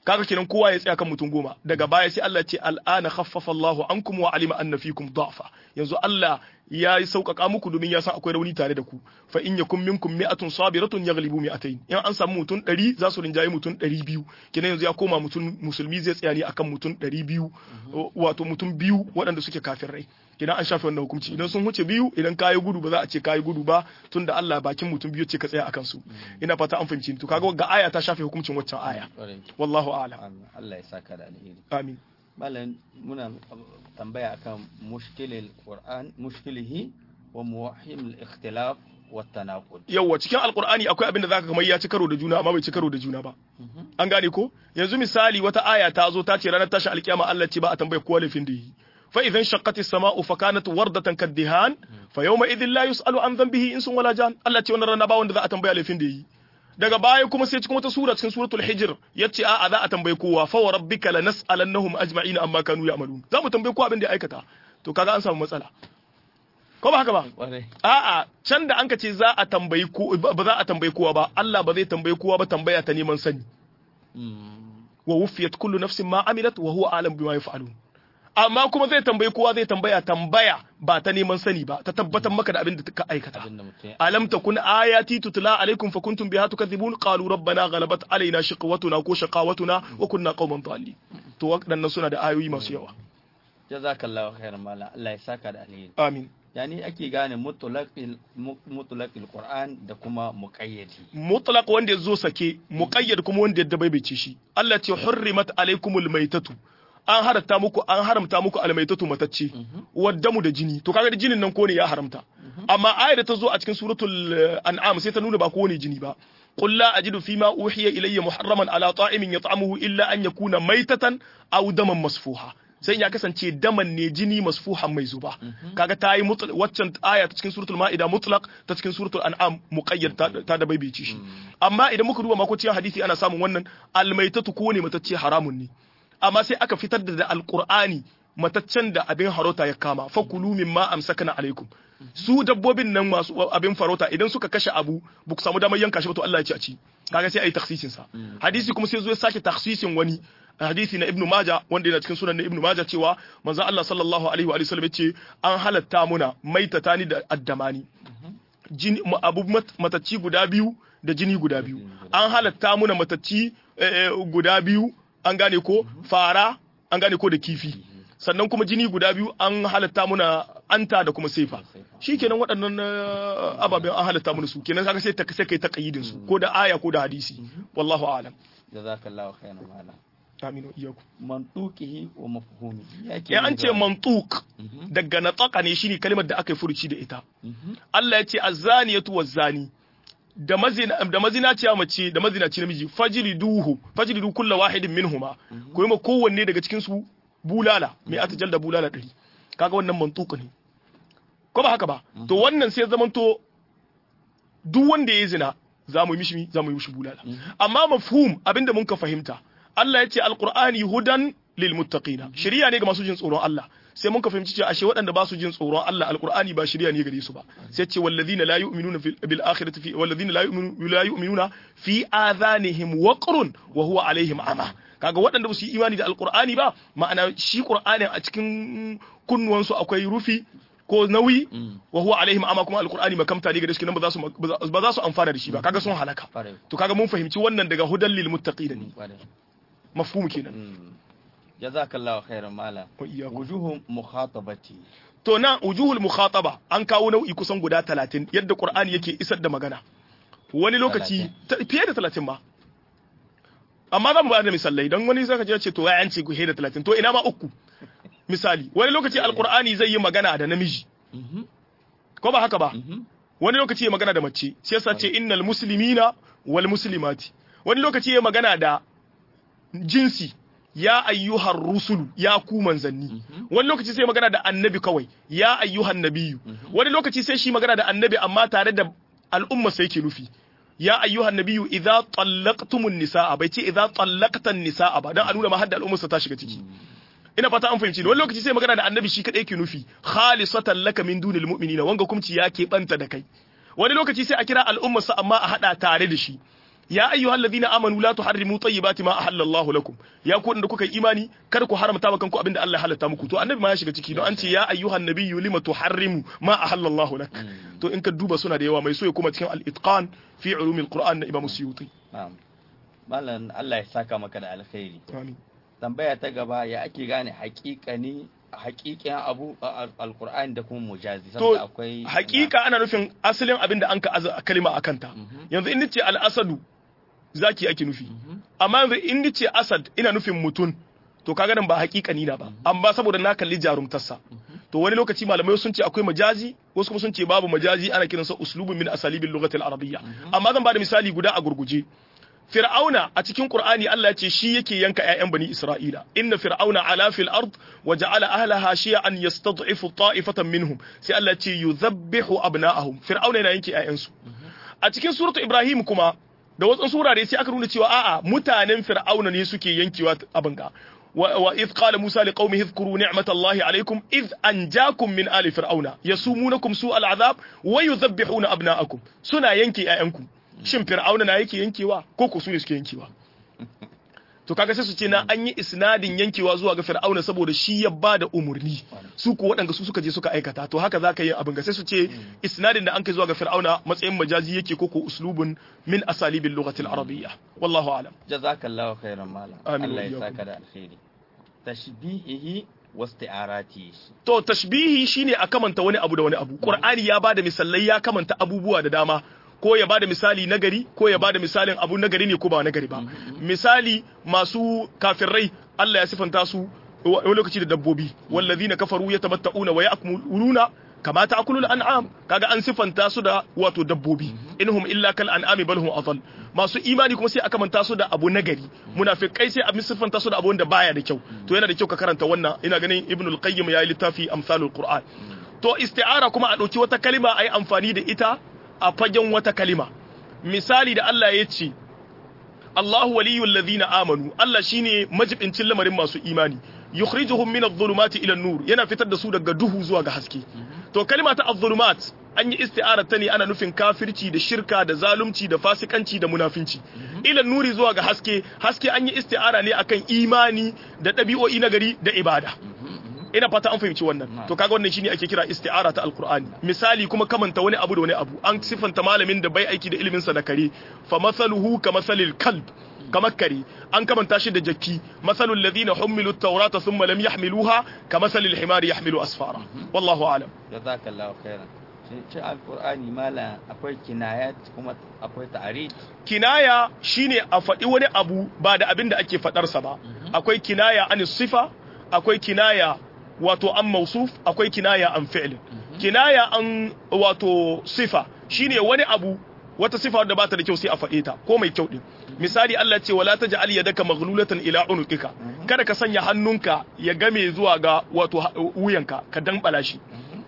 kaga kenan kowa ya tsaya kan mutum goma daga baya sai Allah ya ce al'ana khaffafa Allahu ankum wa alima anna fikum da'fa yanzu Allah ya yi sauƙaƙa muku domin ya san akwai rauni tare da ku fa in yakum minkum mi'atun sabiratun yaghlibu mi'atayn in an samu mutum ɗari za su rinjaye mutum ɗari biyu kenan yanzu ya koma mutum musulmi zai tsaya ne akan mutum ɗari biyu wato mutum biyu waɗanda suke kafirai kenan an shafe wannan hukunci idan sun huce biyu idan kayi gudu ba za a ce kayi gudu ba tunda Allah bakin mutum biyu ce ka tsaya akan su ina fata an fahimci to kaga ga aya ta shafe hukuncin waccan aya wallahu a'lam Allah ya saka da alheri amin malam muna tambaya akan mushkilil qur'an mushkilihi wa muwahhim al-ikhtilaf wa tanaqud yawa cikin alqur'ani akwai abin da zaka kamar ya ci karo da juna amma bai ci karo da juna ba an gane ko yanzu misali wata aya ta zo ta ce ranar tashi alkiyama Allah ce ba a tambaye kowa laifin da yi fa idan shaqqatis sama'u fa kanat wardatan kaddihan fa yawma idhin la yus'alu an dhanbihi insun wala jan Allah ce wannan rana ba wanda za a tambaya laifin da yi daga baya kuma sai cikin wata sura cikin suratul hijr yace a'a za a tambaye kowa fa wa rabbika lanas'alannahum ajma'in amma kanu ya'malun za mu tambaye kowa abin da ya aikata to kaga an samu matsala ko ba haka ba a'a can da anka ce za a tambayi ko ba za a tambayi kowa ba Allah ba zai tambayi kowa ba tambaya ta neman sani wa wufiyat kullu nafsin ma amilat wa huwa a'lam bima yaf'alun amma kuma zai tambayi kowa zai tambaya tambaya ba ta neman sani ba ta tabbatar maka da abin da ka aikata alam takun ayati tutla alaikum fa kuntum biha tukadhibun qalu rabbana ghalabat alaina shiqwatuna ko shaqawatuna wa kunna qauman dhalin to wadannan suna da ayoyi masu yawa jazakallahu khairan mala Allah ya saka da alheri amin yani ake gane mutlaqil mutlaqil qur'an da kuma muqayyadi mutlaq wanda yazo sake muqayyad kuma wanda yadda bai bice shi Allah ce hurrimat alaikumul maitatu an haramta muku an haramta muku almaitatu matacce waddamu da jini to kaga da jinin nan ko ne ya haramta amma ayar da ta zo a cikin suratul an'am sai ta nuna ba ko ne jini ba qul la ajidu fima uhiya ilayya muharraman ala ta'imin yat'amuhu illa an yakuna maitatan aw daman masfuha sai ya kasance daman ne jini masfuhan mai zuba kaga ta yi waccan aya ta cikin suratul ma'ida mutlaq ta cikin suratul an'am muqayyad ta da baibaici shi amma idan muka duba makocin hadisi ana samun wannan almaitatu ko ne matacce haramun ne amma sai aka fitar da alqur'ani mataccen da abin harota ya kama fakulu mimma amsakana alaikum su dabbobin nan masu abin farauta idan suka kashe abu ba ku samu damar yanka shi ba to Allah ya ce a ci kaga sai ayi takhsisin sa hadisi kuma sai zo ya sake takhsisin wani hadisi na ibnu maja wanda yana cikin sunan na ibnu maja cewa manzon Allah sallallahu alaihi wa sallam yace an halatta muna maitatani da addamani jini abu matacci guda biyu da jini guda biyu an halatta muna matacci guda biyu an gane ko fara an gane ko da kifi sannan kuma jini guda biyu an halatta muna anta da kuma sefa shikenan waɗannan ababen an halatta muna su kenan kaga sai ta sai kai taqyidin su ko da aya ko da hadisi wallahu a'lam jazakallahu khairan mala aminu iyaku mantuqihi wa mafhumihi yake ya an ce mantuq daga nataka ne shine kalmar da aka yi furuci da ita Allah ya ce az-zaniyatu waz-zani da mazina da mazinaciya mace da mazinaci namiji fajriduhu fajridu kullu wahidin minhuma ko yima kowanne daga cikin su bulala mai atajal da bulala ɗari kaga wannan mantuka ne ko ba haka ba to wannan sai zamanto duk wanda ya zina za mu yi mishi za mu yi mishi bulala amma mafhum abinda mun ka fahimta Allah ya ce alqur'ani hudan lil muttaqina shari'a ne ga masu jin tsoron Allah sai mun ka fahimci cewa ashe waɗanda ba su jin tsoron Allah alqur'ani ba shari'a ne gare su ba sai ce walladhina la yu'minuna bil akhirati fi walladhina la yu'minuna la yu'minuna fi adhanihim waqrun wa huwa alaihim ama kaga waɗanda ba su yi imani da alqur'ani ba ma'ana shi qur'ani a cikin kunnuwansu akwai rufi ko nauyi wa huwa alaihim ama kuma alqur'ani makamta ne gare su ba za su ba za su amfana da shi ba kaga sun halaka to kaga mun fahimci wannan daga hudan lil muttaqina ne mafhum kenan jazakallahu khairan mala wujuhum mukhatabati to na wujuhul mukhataba an kawo nau'i kusan guda talatin yadda qur'ani yake isar da magana wani lokaci fiye da talatin ma amma zan ba da misalai dan wani zaka je ce to ya an ce fiye da talatin to ina ma uku misali wani lokaci alqur'ani zai yi magana da namiji ko ba haka ba wani lokaci ya magana da mace sai yasa ce innal muslimina wal muslimati wani lokaci ya magana da jinsi ya ayyuhar rusulu ya ku manzanni wani lokaci sai magana da annabi kawai ya ayyuhan nabiyyu wani lokaci sai shi magana da annabi amma tare da al'umma sai yake nufi ya ayyuhan nabiyyu idza tallaqtumun nisaa bai ce idza tallaqtan nisaa ba dan a nuna ma hadda al'umma ta shiga ciki ina fata an fahimci wani lokaci sai magana da annabi shi kadai yake nufi khalisatan laka min dunil mu'minina wanga kumci ya ke banta da kai wani lokaci sai a kira al'umma sa amma a hada tare da shi ya ayyuhal ladina amanu la tuharrimu tayyibati ma ahallallahu lakum ya ku da kuka yi imani kada ku haramta maka kanku abinda Allah ya halatta muku to annabi ma ya shiga ciki don an ce ya ayyuhan nabiyyu lima tuharrimu ma ahallallahu lak to in ka duba suna da yawa mai so ya kuma cikin al-itqan fi ulumil qur'an na Imam Suyuti na'am mallan Allah ya saka maka da alkhairi amin tambaya ta gaba ya ake gane haƙiƙani haƙiƙin abu alqur'ani da kuma mujazi saboda akwai haƙiƙa ana nufin asalin abinda an ka kalima akan ta yanzu in nace al-asadu zaki ake nufi amma yanzu in nace asad ina nufin mutun to kaga nan ba haƙiƙani na ba amma saboda na kalli jarumtarsa to wani lokaci malamai sun ce akwai majazi wasu kuma sun ce babu majazi ana kiransa uslubun min asalibil lughati al-arabiyya amma zan ba da misali guda a gurguje Fir'auna a cikin Qur'ani Allah ya ce shi yake yanka ƴaƴan bani Isra'ila inna fir'auna ala fil ard wa ja'ala ahlaha shi'an yastad'ifu ta'ifatan minhum sai Allah ya ce yuzabbihu abna'ahum fir'auna yana yanke ƴaƴansu a cikin suratu Ibrahim kuma da wasu surare sai aka nuna cewa a'a mutanen fir'auna ne suke yankewa abin ga wa idh qala Musa liqaumihi idhkuru ni'matallahi alaykum idh anjakum min ali fir'auna yasumunakum su'al azab wa yuzabbihuna abna'akum suna yanke ƴaƴanku shin fir'auna na yake yankewa ko ko su ne suke yankewa to kaga sai su ce na an yi isnadin yankewa zuwa ga fir'auna saboda shi ya bada umurni su ko waɗanda su suka je suka aikata to haka zaka yi abin ga sai su ce isnadin da an kai zuwa ga fir'auna matsayin majazi yake ko ko uslubun min asalibil lughati al-arabiyya wallahu a'lam jazakallahu khairan malam Allah ya saka da alkhairi tashbihihi wasti'arati to tashbihi shine a kamanta wani abu da wani abu qur'ani ya bada misalai ya kamanta abubuwa da dama ko ya bada misali nagari ko ya bada misalin abu nagari ne ko ba nagari ba misali masu kafirai Allah ya sifanta su wani lokaci da dabbobi wallazina kafaru yatamatta'una wa ya'kuluna kama ta'kulul an'am kaga an sifanta su da wato dabbobi inhum illa kal an'ami bal hum adall masu imani kuma sai aka manta su da abu nagari munafikai sai a sifanta su da abu wanda baya da kyau to yana da kyau ka karanta wannan ina ganin ibnul qayyim yayi littafi amsalul qur'an to isti'ara kuma a dauki wata kalima ayi amfani da ita a fagen wata kalima misali da Allah ya ce Allahu waliyul ladhina amanu Allah shine majibincin lamarin masu imani yukhrijuhum min adh-dhulumati ila an-nur yana fitar da su daga duhu zuwa ga haske to kalima ta adh-dhulumat an yi isti'ara ta ne ana nufin kafirci da shirka da zalunci da fasikanci da munafinci ila nuri zuwa ga haske haske an yi isti'ara ne akan imani da dabi'o'i na gari da ibada ina fata an fahimci wannan to kaga wannan shine ake kira isti'ara ta alqur'ani misali kuma kamanta wani abu da wani abu an sifanta malamin da bai aiki da ilimin sa da kare fa masaluhu ka masalil kalb kamar kare an kamanta shi da jakki masalul ladina humilu at-taurata thumma lam yahmiluha ka masalil himari yahmilu asfara wallahu a'lam jazakallahu khairan shi alqur'ani mala akwai kinayat kuma akwai ta'rid kinaya shine a faɗi wani abu ba da abin da ake fadar sa ba akwai kinaya an sifa akwai kinaya wato an mausuf akwai kinaya an fi'l kinaya an wato sifa shine wani abu wata sifa da bata da kyau sai a faɗe ta ko mai kyau din misali Allah ce wala taj'al yadaka maghlulatan ila unuqika kada ka sanya hannunka ya game zuwa ga wato wuyanka ka danbala shi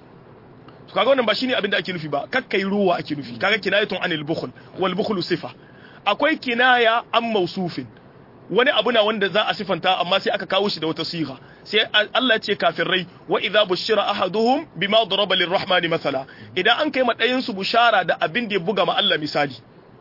to kaga wannan ba shine abin da ake nufi ba kakkai ruwa ake nufi kaga kinayatun anil bukhl wal bukhlu sifa akwai kinaya an mausufin wani abu na wanda za a sifanta amma sai aka kawo shi da wata siga sai Allah ya ce kafirai wa idza bushira ahaduhum bima daraba lirrahmani masala idan an kai madayin su bushara da abin da ya buga ma Allah misali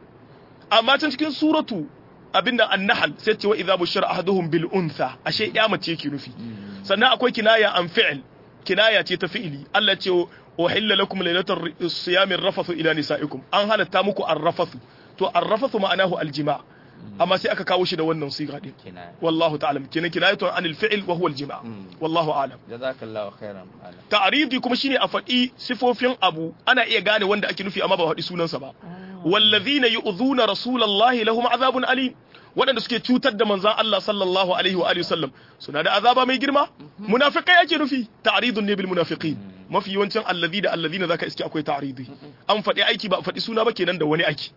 amma can cikin suratu abinda an-nahl sai ce wa idza bushira ahaduhum bil untha ashe ya mace yake nufi sannan akwai kinaya an fi'l kinaya ce ta fi'ili Allah ce uhilla lakum laylatar siyami ar-rafathu ila nisaikum an halatta muku ar-rafathu to ar-rafathu ma'anahu al-jima' amma sai aka kawo shi da wannan siga din wallahu ta'ala kenan kinayatun anil fi'l wa huwa al-jima' wallahu a'lam jazakallahu khairan ta'ridi kuma shine a faɗi sifofin abu ana iya gane wanda ake nufi amma ba faɗi sunansa ba wallazina yu'dhuna rasulallahi lahum azabun alim waɗanda suke cutar da manzon Allah sallallahu alaihi wa alihi wasallam suna da azaba mai girma munafikai ake nufi ta'ridun ne bil munafiqin mafi yawancin allazi da allazina zaka iske akwai ta'ridi an faɗi aiki ba a faɗi suna ba kenan da wani aiki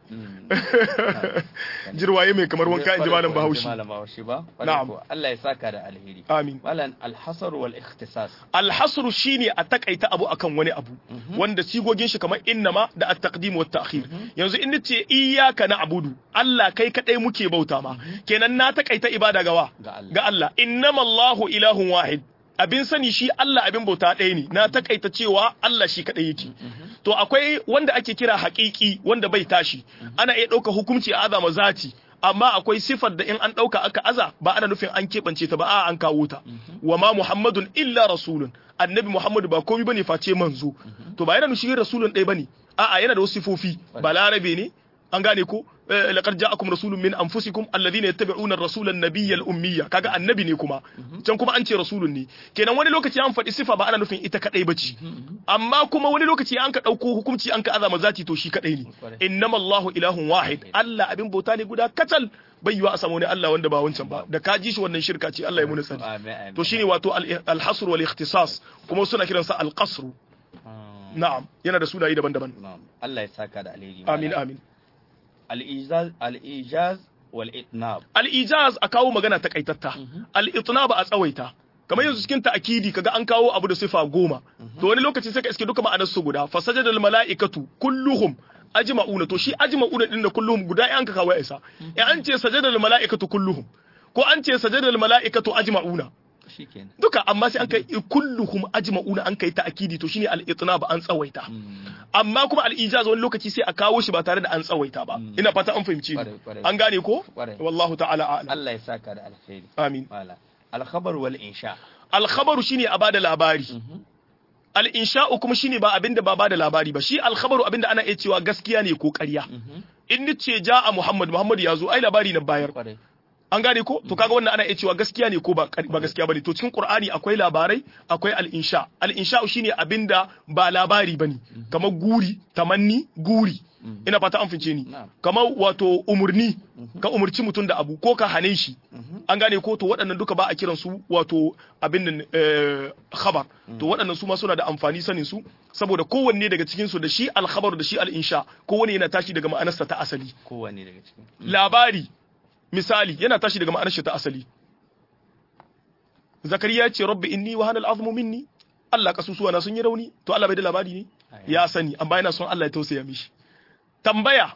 jirwaye mai kamar wanka in ji malam Bahaushe malam Bahaushe ba na'am Allah ya saka da alheri amin malam al-hasr wal ikhtisas al-hasr shine a takaita abu akan wani abu wanda sigogin shi kamar innama da at-taqdim wat ta'khir yanzu in nace iyyaka na'budu Allah kai kadai muke bauta ma kenan na takaita ibada gawa ga Allah innamallahu ilahun wahid abin sani shi Allah abin bauta ɗaya ne na takaita cewa Allah shi kadai yake to akwai wanda ake kira haqiqi wanda bai tashi ana iya dauka hukunci a azama zati amma akwai sifar da in an dauka aka aza ba ana nufin an kebance ta ba a an kawo ta wa ma muhammadun illa rasulun annabi muhammadu ba komai bane face manzo to ba yana nufin rasulun dai bane a'a yana da wasu sifofi balarabe ne an gane ko laqad ja'akum rasulun min anfusikum alladhina yattabi'una ar-rasula an-nabiyya al-ummiyya kaga annabi ne kuma can kuma an ce rasulun ne kenan wani lokaci an faɗi sifa ba ana nufin ita kadai bace amma kuma wani lokaci an ka dauko hukunci an ka azama zati to shi kadai ne innamallahu ilahun wahid Allah abin bauta ne guda katal bai yiwa a samu wani Allah wanda ba wancan ba da ka ji shi wannan shirka ce Allah ya muna sani to shine wato al-hasr wal ikhtisas kuma suna kiransa al-qasr na'am yana da sunaye daban-daban Allah ya saka da alheri amin amin al-ijaz al-ijaz wal itnab al-ijaz a kawo magana takaitatta al-itnab a tsawaita kamar yanzu cikin ta'kidi kaga an kawo abu da sifa goma to wani lokaci sai ka iske duka ma'anar su guda fasajada al-mala'ikatu kulluhum ajma'una to shi ajma'una din da kulluhum guda an ka kawo isa in an ce sajada al-mala'ikatu kulluhum ko an ce sajada al-mala'ikatu ajma'una shikenan duka amma sai an kai kulluhum ajma'una an kai ta'kidi to shine al-itnab an tsawaita amma kuma al-ijaz wani lokaci sai a kawo shi ba tare da an tsawaita ba ina fata an fahimci an gane ko wallahu ta'ala a'lam Allah ya saka da alkhairi amin wala al-khabar wal insha al-khabaru shine a bada labari al-insha'u kuma shine ba abinda ba bada labari ba shi al-khabaru abinda ana iya cewa gaskiya ne ko ƙarya in nace ja'a Muhammad Muhammad ya zo ai labari na bayar an gane ko to kaga wannan ana iya cewa gaskiya ne ko ba ba gaskiya bane to cikin Qur'ani akwai labarai akwai al-insha al-insha shine abinda ba labari bane kamar guri tamanni guri ina fata an fince ni kamar wato umurni ka umurci mutum da abu ko ka hane shi an gane ko to waɗannan duka ba a kiran su wato abin nan khabar to waɗannan su ma suna da amfani sanin su saboda kowanne daga cikin su da shi al-khabar da shi al-insha kowanne yana tashi daga ma'anarsa ta asali kowanne daga cikin labari misali yana tashi daga ma'anar shi ta asali zakariya ce rabbi inni wa hanal azmu minni Allah kasusuwa na sun yi rauni to Allah bai da labari ne ya sani amma yana son Allah ya tausaya mishi tambaya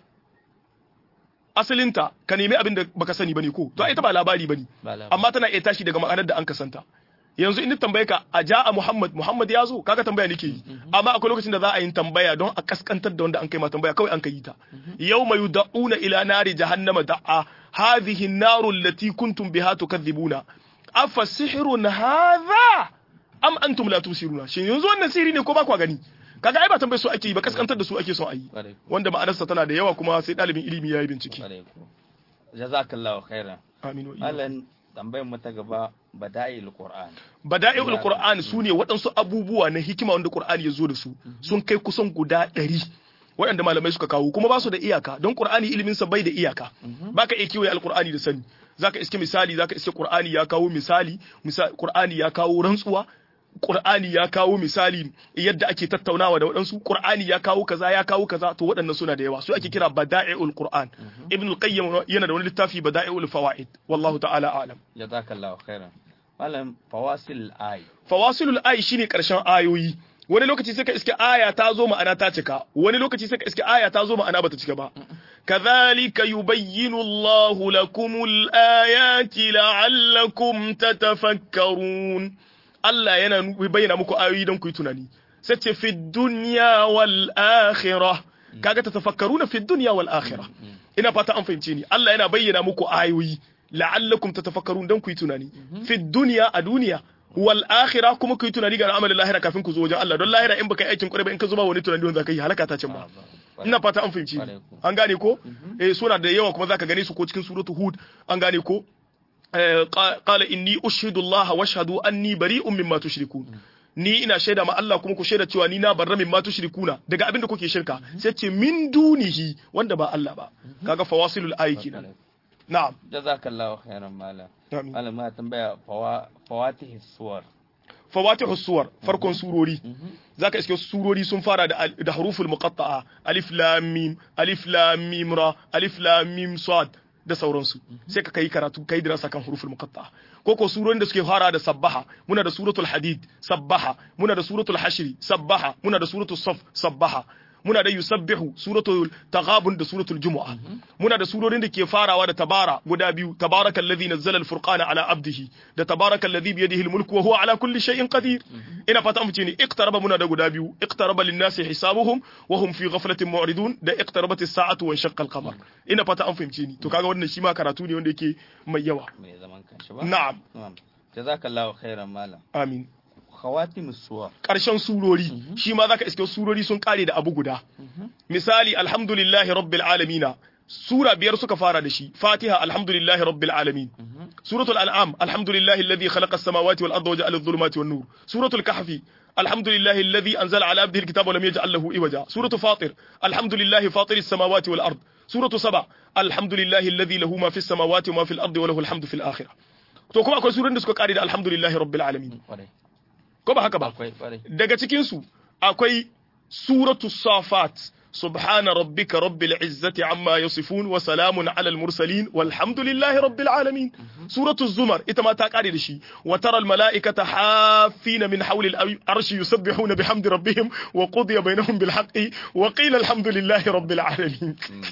asalinta ka nemi abin da baka sani bane ko to ita ba labari bane amma tana iya tashi daga ma'anar da an kasanta yanzu in tambaye ka a ja'a Muhammad Muhammad ya zo kaga tambaya nake yi amma akwai lokacin da za a yi tambaya don a kaskantar da wanda an kai ma tambaya kawai an kai ta yawma yud'una ila nari jahannama da'a hadhihi an-naru allati kuntum biha tukadhibuna afa sihrun hadha am antum la tusiruna shin yanzu wannan sihiri ne ko ba ku gani kaga ai ba tambaye su ake yi ba kaskantar da su ake son a yi wanda ma'anarsa tana da yawa kuma sai dalibin ilimi yayi bincike jazakallahu khairan amin wa malan tambayar mu ta gaba bada'il qur'an bada'il qur'an sune waɗansu abubuwa na hikima wanda qur'ani ya zo da su sun kai kusan guda ɗari waɗanda malamai suka kawo kuma ba su da iyaka don qur'ani ilimin sa bai da iyaka baka iya kiwaye alqur'ani da sani zaka iske misali zaka iske qur'ani ya kawo misali misali qur'ani ya kawo rantsuwa Qur'ani ya kawo misali yadda ake tattaunawa da waɗansu Qur'ani ya kawo kaza ya kawo kaza to waɗannan suna da yawa su ake kira bada'i'ul Qur'an Ibn al-Qayyim yana da wani littafi bada'i'ul fawaid wallahu ta'ala a'lam jazakallahu khairan malam fawasil ay fawasilul ay shine karshen ayoyi wani lokaci sai ka iske aya ta zo ma'ana ta cika wani lokaci sai ka iske aya ta zo ma'ana bata cika ba kadhalika yubayyinu Allahu lakumul ayati la'allakum tatafakkarun Allah yana bayyana muku ayoyi don ku yi tunani sai ce fi dunya wal akhirah kaga tatafakkaruna fi dunya wal akhirah ina fata an fahimce ni Allah yana bayyana muku ayoyi la'allakum tatafakkarun don ku yi tunani fi dunya a duniya wal akhirah kuma ku yi tunani ga amalin lahira kafin ku zo wajen Allah don lahira in baka yi aikin kwarai ba in ka zuba wani tunani wanda zaka yi halaka ta cin ba ina fata an fahimce ni an gane ko eh suna da yawa kuma zaka gane su ko cikin suratul hud an gane ko قال إني أشهد الله واشهدوا أني بريء مما تشركون ni ina shaida ma Allah kuma ku shaida cewa ni na barra min ma tushrikuna daga abin da kuke shirka sai ce min dunihi wanda ba Allah ba kaga fawasilul ayi kenan na'am jazakallahu khairan malam malam ma tambaya fawatihis suwar fawatihus suwar farkon surori zaka iske surori sun fara da da huruful muqatta'a alif lam mim alif lam mim ra alif lam mim sad da sauransu sai ka kai karatu kai dirasa kan huruful muqatta ko ko surorin da suke fara da sabbaha muna da suratul hadid sabbaha muna da suratul hashr sabbaha muna da suratul saf sabbaha muna da yusabbihu suratul taghabun da suratul jumu'a muna da surorin da ke farawa da tabara guda biyu tabarakallazi nazzala al-furqana ala abdihi da tabarakallazi bi yadihi al-mulku wa huwa ala kulli shay'in qadir ina fata mu ce ni iqtaraba muna da guda biyu iqtaraba lin-nasi hisabuhum wa hum fi ghaflatin mu'ridun da iqtarabat as-sa'atu wa shaqqa al-qamar ina fata an fahimce ni to kaga wannan shi ma karatu ne wanda yake mai yawa mai zaman kanshi ba na'am jazakallahu khairan malam amin khawatim suwa karshen surori shi ma zaka iske surori sun kare da abu guda misali alhamdulillahi rabbil alamin sura biyar suka fara da shi fatiha alhamdulillahi rabbil alamin suratul an'am alhamdulillahi alladhi khalaqa as-samawati wal arda wa ja'ala adh-dhulumati wan nur suratul kahfi alhamdulillahi alladhi anzala ala abdihi al-kitaba wa lam yaj'al lahu iwaja suratul fatir alhamdulillahi fatir as-samawati wal ard suratul saba alhamdulillahi alladhi lahu ma fis samawati wa ma fil ardi wa lahu al-hamdu fil akhirah to kuma akwai surorin da suka kare da alhamdulillahi rabbil alamin ko ba haka ba daga cikin su akwai suratu safat subhana rabbika rabbil izzati amma yasifun wa salamun ala al mursalin walhamdulillahi rabbil alamin suratu zumar ita ma ta kare da shi wa tara al malaikata hafina min hawli al arshi yusabbihuna bihamdi rabbihim wa qudiya bainahum bil haqqi wa qila alhamdulillahi rabbil alamin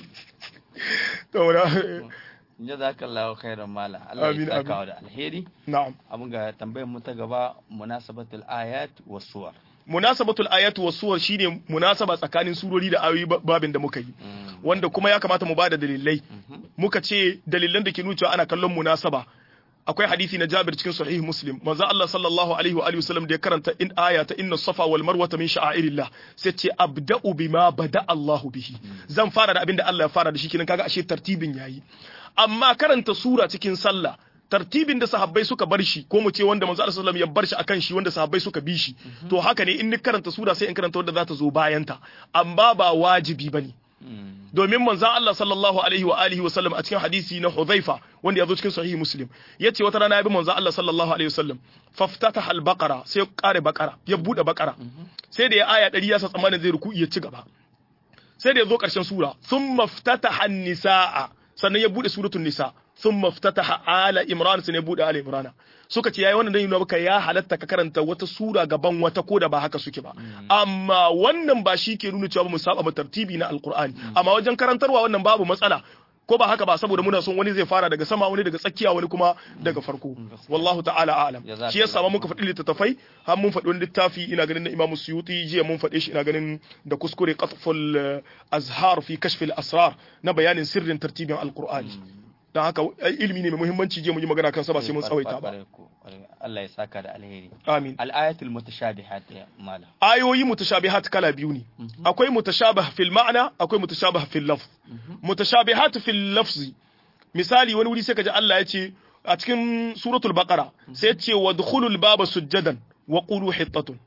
jazakallahu khairan mala Allah ya saka da alheri na'am abun ga tambayar mu ta gaba munasabatul ayat was suwar munasabatul ayat was suwar shine munasaba tsakanin surori da ayoyi babin da muka yi wanda kuma ya kamata mu bada dalilai muka ce dalilan da ke nuna cewa ana kallon munasaba akwai hadisi na Jabir cikin sahih Muslim manzo Allah sallallahu alaihi wa alihi wasallam da ya karanta in aya ta inna safa wal marwa min sha'airillah sai ce abda'u bima bada Allahu bihi zan fara da abinda Allah ya fara da shi kinan kaga ashe tartibin yayi amma karanta sura cikin sallah tartibin da sahabbai suka bar shi ko mu ce wanda manzo Allah sallallahu alaihi wasallam ya bar shi akan shi wanda sahabbai suka bi shi to haka ne in ni karanta sura sai in karanta wanda za ta zo bayan ta amma ba wajibi bane domin manzo Allah sallallahu alaihi wa alihi wasallam a cikin hadisi na Hudhaifa wanda ya zo cikin sahih Muslim yace wata rana ya bi manzo Allah sallallahu alaihi wasallam faftataha al-baqara sai ya kare baqara ya bude baqara sai da ya aya ɗari ya sa tsammanin zai ruku ya ci gaba sai da ya zo karshen sura thumma ftataha an-nisaa sannan ya bude suratul nisa thumma ftataha ala imran sai ya bude ala imran suka ce yayi wannan dan yana baka ya halatta ka karanta wata sura gaban wata ko da ba haka suke ba amma wannan ba shi ke nuna cewa ba mu saba ba tartibi na alqur'ani amma wajen karantarwa wannan babu matsala ko ba haka ba saboda muna son wani zai fara daga sama wani daga tsakiya wani kuma daga farko wallahu ta'ala a'lam shi yasa ma muka faɗi littattafai har mun faɗi wani littafi ina ganin na Imam Suyuti jiya mun faɗe shi ina ganin da kuskure qatful azhar fi kashf al asrar na bayanin sirrin tartibin alqur'ani dan haka ilimi ne mai muhimmanci je mu yi magana kan sa ba sai mun tsawaita ba Allah ya saka da alheri amin al-ayatul mutashabihat ya mala ayoyi mutashabihat kala biyu ne akwai mutashabih fil ma'na akwai mutashabih fil lafz mutashabihat fil lafzi misali wani wuri sai kaji Allah ya ce a cikin suratul baqara sai ya ce wadkhulul baba sujjadan wa qulu hittatun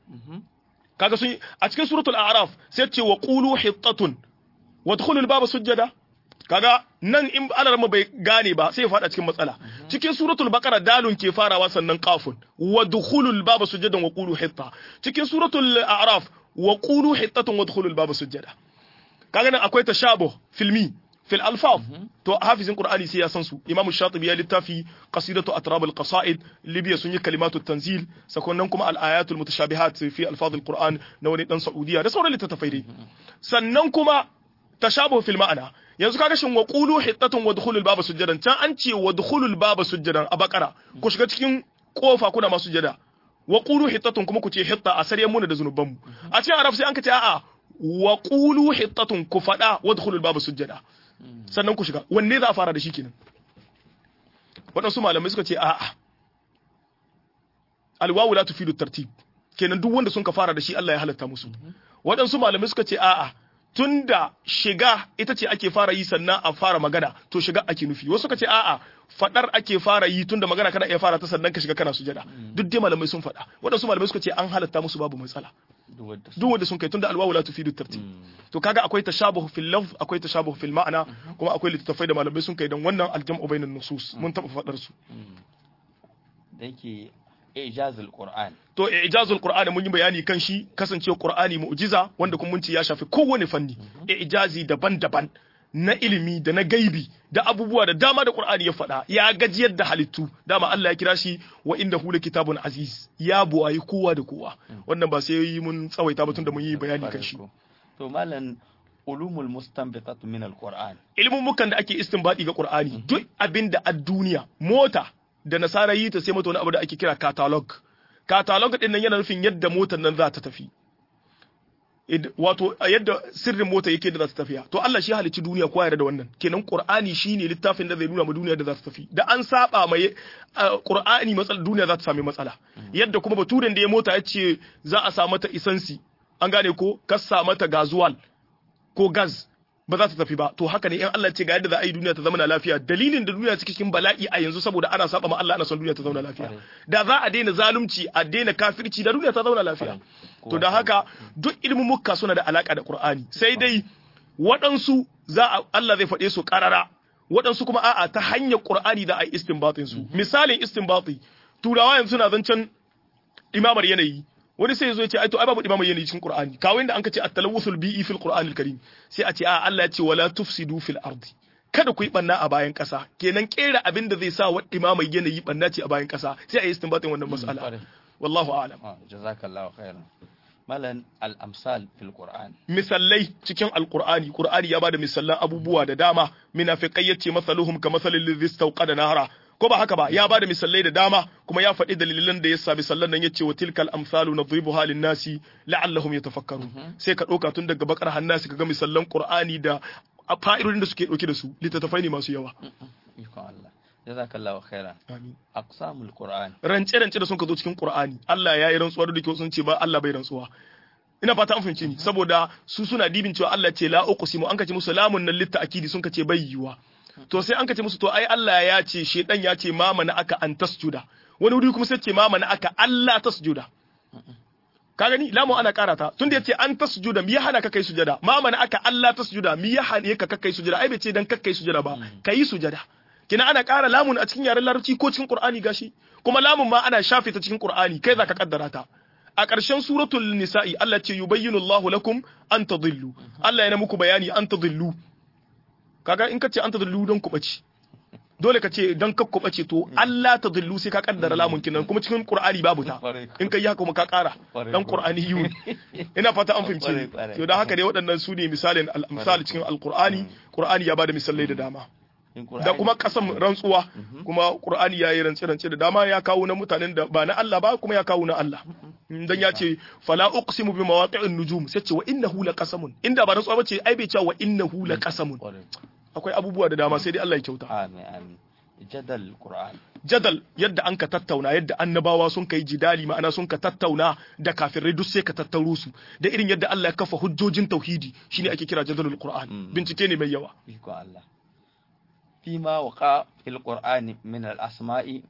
kaga sun a cikin suratul a'raf sai ya ce wa qulu hittatun wadkhulul baba sujjada kaga nan in alarma bai gane ba sai ya fada cikin matsala cikin suratul baqara dalun ke farawa sannan qafun wa dukhulul baba sujadan wa qulu hitta cikin suratul a'raf wa qulu hittatun wa dukhulul baba sujada kaga nan akwai tashabuh filmi fil alfaz to hafizin qur'ani sai ya san su imam shatibi ya littafi qasidatu atrab al qasaid libya sun yi kalimatu tanzil sakonnan kuma al ayatul mutashabihat fi alfaz al qur'an na wani dan saudiya da sauran littattafai dai sannan kuma tashabuh fil ma'ana yanzu kaga shin wa qulu hittatun wa dukhulul baba sujadan can an ce wa dukhulul baba sujadan a bakara ku shiga cikin kofa kuna masu sujada wa qulu hittatun kuma ku ce hitta a saryan muna da zanuban mu a cikin arab sai an ka ce a'a wa qulu hittatun ku fada wa dukhulul baba sujada sannan ku shiga wanne za a fara da shi kenan wadansu malamai suka ce a'a alwawu la tufidu tartib kenan duk wanda sun ka fara da shi Allah ya halatta musu wadansu malamai suka ce a'a tunda shiga ita ce ake fara yi sannan a fara magana to shiga ake nufi wasu ka ce a'a fadar ake fara yi tunda magana kana iya fara ta sannan ka shiga kana sujada duk dai malamai sun fada wadansu malamai suka ce an halatta musu babu matsala duk wanda sun kai tunda alwawu la tufidu tartib to kaga akwai tashabuh fil lafz akwai tashabuh fil ma'na kuma akwai littattafai da malamai sun kai dan wannan aljam'u bainan nusus mun taba fadar su da yake ijazul qur'an to ijazul qur'an mun yi bayani kan shi kasancewa qur'ani mu'jiza wanda kuma mun ci ya shafi kowane fanni ijazi daban-daban na ilimi da na gaibi da abubuwa da dama da qur'ani ya faɗa ya gajiyar da halittu dama Allah ya kira shi wa innahu kitabun aziz ya buwayi kowa da kowa wannan ba sai yi mun tsawaita ba tunda mun yi bayani kan shi to malan ulumul mustanbitat min alquran ilmin mukan da ake istinbadi ga Qur'ani duk abinda a duniya mota da nasara yi ta sai mata wani abu da ake kira catalog catalog din nan yana nufin yadda motar nan za ta tafi wato yadda sirrin mota yake da za ta tafiya to Allah shi halicci duniya ko yarda da wannan kenan Qur'ani shine littafin da zai nuna ma duniya da za ta tafi da an saba mai Qur'ani matsalar duniya za ta sami matsala yadda kuma baturen da ya mota ya ce za a sa mata isansi an gane ko kassa mata gazuwal ko gas ba za ta tafi ba to haka ne in Allah ce ga yadda za a yi duniya ta zama na lafiya dalilin da duniya cikin bala'i a yanzu saboda ana saba ma Allah ana son duniya ta zauna lafiya da za a daina zalunci a daina kafirci da duniya ta zauna lafiya to da haka duk ilimin mukka suna da alaka da Qur'ani sai dai waɗansu za a Allah zai faɗe su ƙarara waɗansu kuma a'a ta hanyar Qur'ani da a yi istinbatin su misalin istinbati turawa yanzu suna zancen imamar yanayi wani sai yazo ya ce ai to ai babu imamar yanayi cikin Qur'ani kawai da an ka ce at-talawusul bi'i fil Qur'anil Karim sai a ce a Allah ya ce wala tufsidu fil ardi kada ku yi banna a bayan ƙasa kenan kera abin da zai sa wa imamar yanayi banna ce a bayan ƙasa sai a yi istinbatin wannan mas'ala wallahu a'lam jazakallahu khairan malan al-amsal fil Qur'an misallai cikin al-Qur'ani Qur'ani ya bada misallan abubuwa da dama munafiqai yace masaluhum ka masalil ladhi istawqada nahara ko ba haka ba ya bada misalai da dama kuma ya faɗi dalilan da yasa misallan nan yace wa tilkal amsalu nadribuha lin nasi la'allahum yatafakkarun sai ka ɗauka tun daga bakar hannasi kaga misallan Qur'ani da fa'idodin da suke dauke da su littattafai ne masu yawa iko Allah jazakallahu khairan amin aqsamul Qur'an rance rance da sun ka zo cikin Qur'ani Allah ya yi rantsuwa da sun ce ba Allah bai rantsuwa ina fata an fahimce ni saboda su suna dibin cewa Allah ce la uqsimu an kace musu lamun nan litta akidi sun kace bai yiwa to sai an kace musu to ai Allah ya ce shedan ya ce ma mana aka an tasjuda wani wuri kuma sai ce ma mana aka Allah tasjuda ka gani lamun ana karata tunda yace an tasjuda mi ya hana ka kai sujada ma mana aka Allah tasjuda mi ya hana ka kai sujada ai bai ce dan kakkai sujada ba kai sujada kina ana ƙara lamun a cikin yaren larabci ko cikin Qur'ani gashi kuma lamun ma ana shafe ta cikin Qur'ani kai zaka kaddara ta a ƙarshen suratul nisa'i Allah ce yubayyinu Allahu lakum an tadillu Allah yana muku bayani an tadillu kaga in kace an tadillu don ku bace dole ka ce dan ka ku bace to Allah tadillu sai ka kaddara lamun kinan kuma cikin Qur'ani babu ta in kai haka kuma ka ƙara dan Qur'ani yu ina fata an fahimce to dan haka dai waɗannan su ne misalin al-misal cikin al-Qur'ani Qur'ani ya bada misalai da dama da kuma kasan rantsuwa kuma Qur'ani ya yi rantsi-rantsi da dama ya kawo na mutanen da ba na Allah ba kuma ya kawo na Allah dan ya ce fala uqsimu bi mawaqi'in nujum sai ce wa innahu laqasamun inda ba rantsuwa bace ai bai ce wa innahu laqasamun akwai abubuwa da dama sai dai Allah ya kyauta amin amin jadal Qur'an jadal yadda an ka tattauna yadda annabawa sun kai jidali ma'ana sun ka tattauna da kafirai duk sai ka tattauro su da irin yadda Allah ya kafa hujjojin tauhidi shine ake kira jadalul Qur'an bincike ne mai yawa iko Allah فيما وقع في القرآن من الأسماء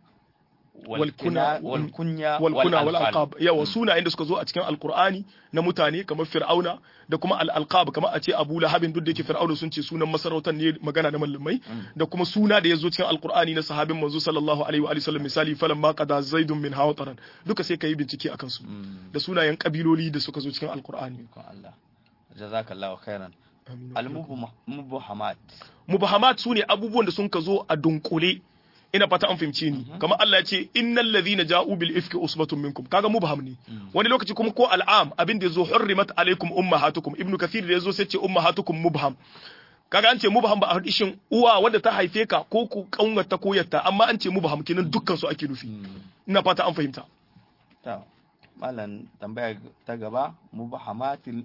والكنى والكنيا والألقاب yawa sunayen da suka zo a cikin alqur'ani na mutane kamar fir'auna da kuma al-alqab kamar a ce Abu Lahabin duk da yake fir'auna sun ce sunan masarautar ne magana da mallamai da kuma suna da yazo cikin alqur'ani na sahabin manzo sallallahu alaihi wa sallam misali falamma qada zaidun min hawtaran duka sai kai bincike akan su da sunayen kabiloli da suka zo cikin alqur'ani Allah jazakallahu khairan al-mubahamat mubahamat sune abubuwan da sun ka zo a dunkule ina fata an fahimce ni kamar Allah ya ce innal ladhina ja'u bil ifki usbatun minkum kaga mubham ne wani lokaci kuma ko al'am abin da yazo hurrimat alaikum ummahatukum ibnu kathir da yazo sai ce ummahatukum mubham kaga an ce mubham ba a hadishin uwa wanda ta haife ka ko ku kaunata ko yatta amma an ce mubham kenan dukkan su ake nufi ina fata an fahimta ta malan tambaya ta gaba mubahamatil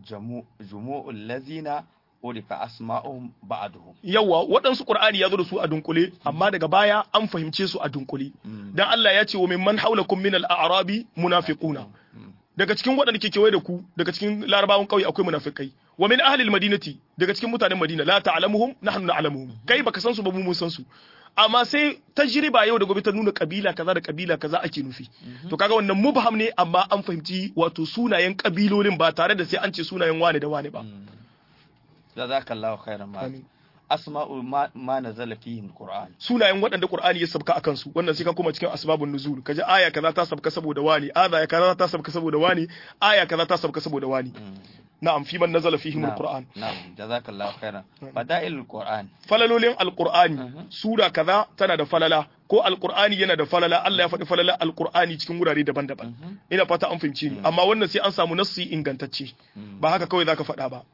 jumu'ul lazina urifa asma'uhum ba'duhum yawa waɗansu qur'ani ya zo da su a dunkule amma daga baya an fahimce su a dunkule dan Allah ya ce wa mimman haulakum min al-a'rabi munafiquna daga cikin waɗanda ke kewaye da ku daga cikin larabawan kauye akwai munafikai wa min ahli al-madinati daga cikin mutanen madina la ta'lamuhum nahnu na'lamuhum kai baka san su ba mu mun san su amma sai tajriba yau da gobe ta nuna kabila kaza da kabila kaza ake nufi to kaga wannan mubham ne amma an fahimci wato sunayen kabilolin ba tare da sai an ce sunayen wane da wane ba jazakallahu khairan ma asma'u ma, ma nazala fihi alquran sunayen waɗanda qur'ani ya sabka akan su wannan sai ka kuma cikin asbabun nuzul kaji aya kaza ta sabka saboda wani aya kaza ta sabka saboda wani aya kaza ta sabka saboda wani na'am fi man nazala fihi alquran na'am jazakallahu khairan bada'il alquran falalolin alqur'ani sura kaza tana da falala ko alqur'ani yana da falala Allah ya faɗi falala alqur'ani cikin wurare daban-daban ina fata an fahimci ni amma wannan sai an samu nassi ingantacce ba haka kawai zaka faɗa ba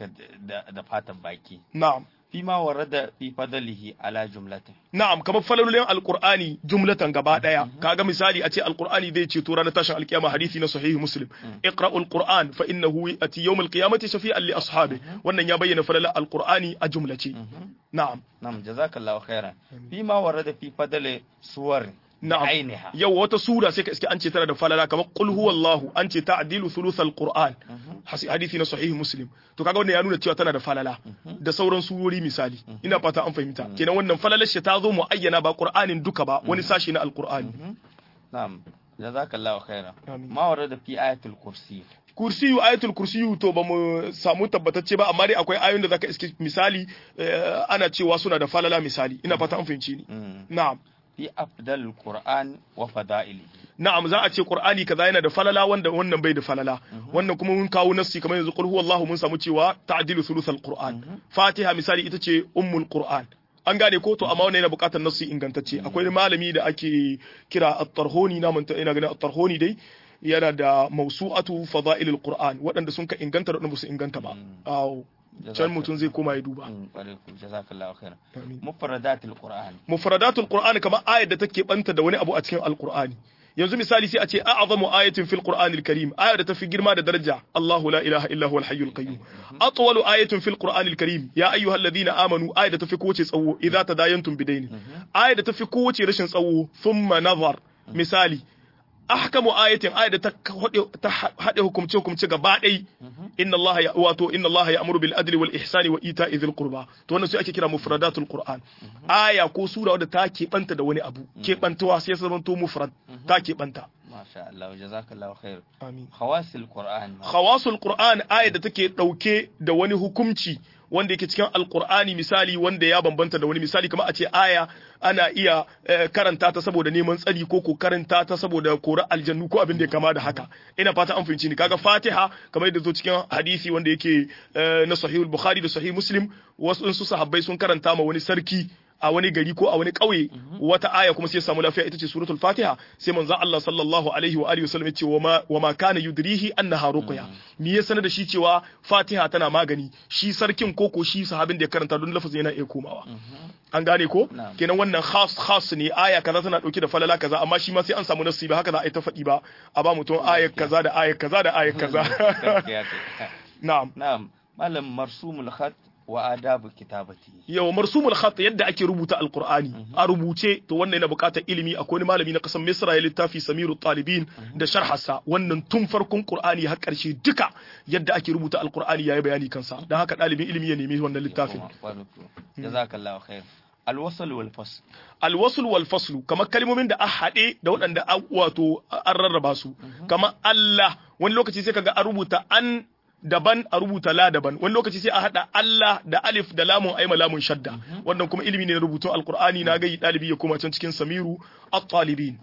da da fatan baki na'am fima warada fi fadlihi ala jumlatin na'am kamar falalolin alqur'ani jumlatan gaba daya kaga misali a ce alqur'ani zai ce to ranar tashin alkiyama hadisi na sahihi muslim iqra'ul qur'an fa innahu ati yawm alqiyamati shafi'an li ashabi wannan ya bayyana falalar alqur'ani a jumlace na'am na'am jazakallahu khairan fima warada fi fadli suwar na'am yau wata sura sai ka iske an ce tana da falala kamar qul huwallahu an ce ta'dilu thuluthal qur'an hadisi na sahihi muslim to kaga wannan ya nuna cewa tana da falala da sauran surori misali ina fata an fahimta kenan wannan falalar shi ta zo mu ayyana ba qur'anin duka ba wani sashi na alqur'ani na'am jazakallahu khairan ma warada fi ayatul kursi kursiyu ayatul kursiyu to ba mu samu tabbatacce ba amma dai akwai ayoyin da zaka iske misali ana cewa suna da falala misali ina fata an fahimci ni na'am fi afdal qur'an wa fada'ili na'am za a ce qur'ani kaza yana da falala wanda wannan bai da falala wannan kuma mun kawo nassi kamar yanzu qul huwallahu mun samu cewa ta'dilu thuluthal qur'an fatiha misali ita ce ummul qur'an an gane ko to amma wannan yana buƙatar nassi ingantacce akwai malami da ake kira at-tarhuni na mun ina ganin at-tarhuni dai yana da mawsu'atu fada'ilil qur'an waɗanda sun ka inganta da waɗanda su inganta ba awo can mutum zai koma ya duba jazakallahu khairan mufradatul qur'an mufradatul qur'an kamar ayat da take banta da wani abu a cikin alqur'ani yanzu misali sai a ce a'zamu ayatin fil qur'anil karim ayat da tafi girma da daraja Allahu la ilaha illa huwal hayyul qayyum atwalu ayatin fil qur'anil karim ya ayyuhalladhina amanu ayat da tafi kowace tsawo idza tadayantum bidaini ayat da tafi kowace rashin tsawo thumma nazar misali ahkamu ayatin ayat da ta hade hukumce hukumce gaba dai inna allaha ya wato inna allaha ya'muru bil adli wal ihsani wa ita'i dhil qurba to wannan sai ake kira mufradatul qur'an aya ko sura wadda ta keɓanta da wani abu keɓantawa sai ya zama to mufrad ta keɓanta masha Allah jazakallahu khair amin khawasil qur'an khawasul qur'an aya da take dauke da wani hukunci wanda yake cikin alkur'ani misali wanda ya bambanta da wani misali kamar a ce aya ana iya karanta ta saboda neman tsari ko ko karanta ta saboda kora aljannu ko abin da ya kama da haka ina fata an fahimci ni kaga fatiha kamar yadda zo cikin hadisi wanda yake na sahihul bukhari da sahih muslim wasu su sahabbai sun karanta ma wani sarki a wani gari ko a wani ƙauye wata aya kuma sai ya samu lafiya ita ce suratul fatiha sai manzon Allah sallallahu alaihi wa alihi wasallam ya ce wa ma kana yudrihi annaha ruqya me ya sanar da shi cewa fatiha tana magani shi sarkin ko ko shi sahabin da ya karanta don lafazin yana iya komawa an gane ko kenan wannan khas khas ne aya kaza tana dauke da falala kaza amma shi ma sai an samu nasi ba haka za a yi ta faɗi ba a ba mutum aya kaza da aya kaza da aya kaza na'am na'am malam marsumul khat wa adabu kitabati yau marsumul khat yadda ake rubuta alqur'ani a rubuce to wannan yana buƙatar ilimi akwai wani malami na kasan Misra ya littafi Samirut Talibin da sharhasa wannan tun farkon qur'ani har ƙarshe duka yadda ake rubuta alqur'ani yayi bayani kansa dan haka dalibin ilimi ya nemi wannan littafin jazakallahu khair alwasl wal fasl alwasl wal fasl kamar kalmomin da a haɗe da waɗanda wato an rarraba su kamar Allah wani lokaci sai kaga an rubuta an daban a rubuta la daban wani lokaci sai a hada Allah da alif da lamun aima lamun shadda wannan kuma ilimi ne na rubutun alqur'ani na ga dalibi ya koma can cikin samiru at-talibin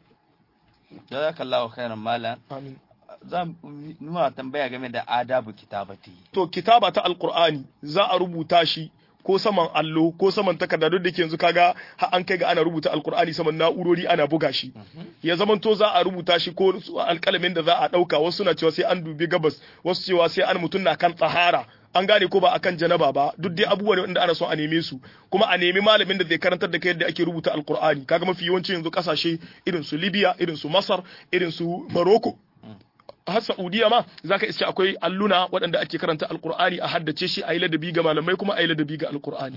jazakallahu khairan malam amin zan nuna tambaya game da adabu kitabati to kitaba ta alqur'ani za a rubuta shi ko saman allo ko saman takarda duk da ke yanzu kaga har an kai ga ana rubuta alkur'ani saman na'urori ana buga shi ya zaman to za a rubuta shi ko alƙalamin da za a ɗauka wasu suna cewa sai an dubi gabas wasu cewa sai an mutum na kan tsahara an gane ko ba akan janaba ba duk dai abubuwa ne wanda ana son a neme su kuma a nemi malamin da zai karantar da kai yadda ake rubuta alkur'ani kaga mafi yawanci yanzu kasashe irin su Libya irin su Masar irin su Morocco har Saudiya ma zaka iske akwai alluna waɗanda ake karanta alkur'ani a haddace shi a yi ladabi ga malamai kuma a yi ladabi ga alkur'ani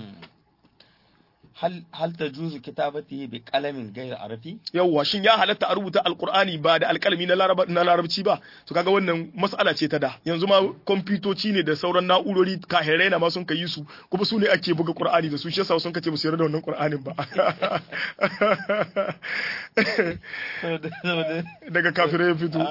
hal hal tajuzu kitabati bi qalamin ghayr arabi yawa shin ya halatta a rubuta alkur'ani ba da alkalami na laraba na larabci ba to kaga wannan mas'ala ce ta da yanzu ma kwamfutoci ne da sauran na'urori kahirai na ma sun kai su kuma su ne ake buga qur'ani da su shi yasa sun kace ba su yarda da wannan qur'anin ba daga kafirai ya fito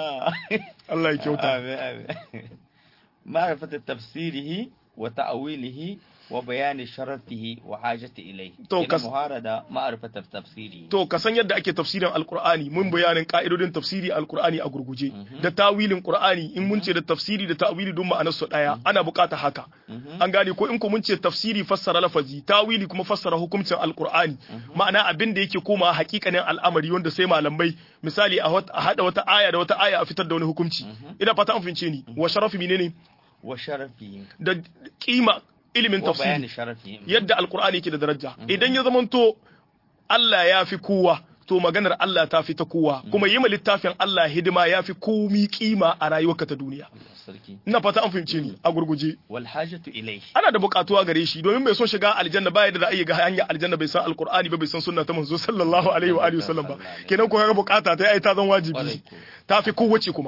Allah ya kyauta ma'rifatu tafsirihi wa ta'wilihi wa bayani sharafihi wa hajati ilayhi To, ina kas- muharada ma'rifatar tafsiri to ka san yadda ake tafsirin alqur'ani mun bayanin ka'idodin tafsiri alqur'ani a gurguje da tawilin qur'ani in mun ce da tafsiri da ta'wili duk ma'anar su daya ana bukata haka an gane ko in ko mun ce tafsiri fassara lafazi tawili kuma fassara hukuncin alqur'ani ma'ana abin da yake koma hakikanin al'amari wanda sai malamai misali a wat- a hada wata aya da wata aya a fitar da wani hukunci ina fata an fince ni wa sharafi menene wa sharafihi da kima ilimin wa bayani tafsiri sharafihi yadda alqur'ani yake da daraja idan ya zamanto Allah ya fi kowa to maganar Allah ta fi ta kowa kuma yi ma littafin Allah hidima ya fi komi kima a rayuwarka ta duniya sarki ina fata an fahimce ni a gurguje wal hajatu ilayhi ana da bukatuwa gare shi domin mai son shiga aljanna baya da za a iya ga hanyar aljanna bai san alqur'ani ba bai san sunna ta manzo sallallahu alaihi wa alihi wasallam ba kenan ko kaga bukata ta ai ta zan wajibi ta fi kowace kuma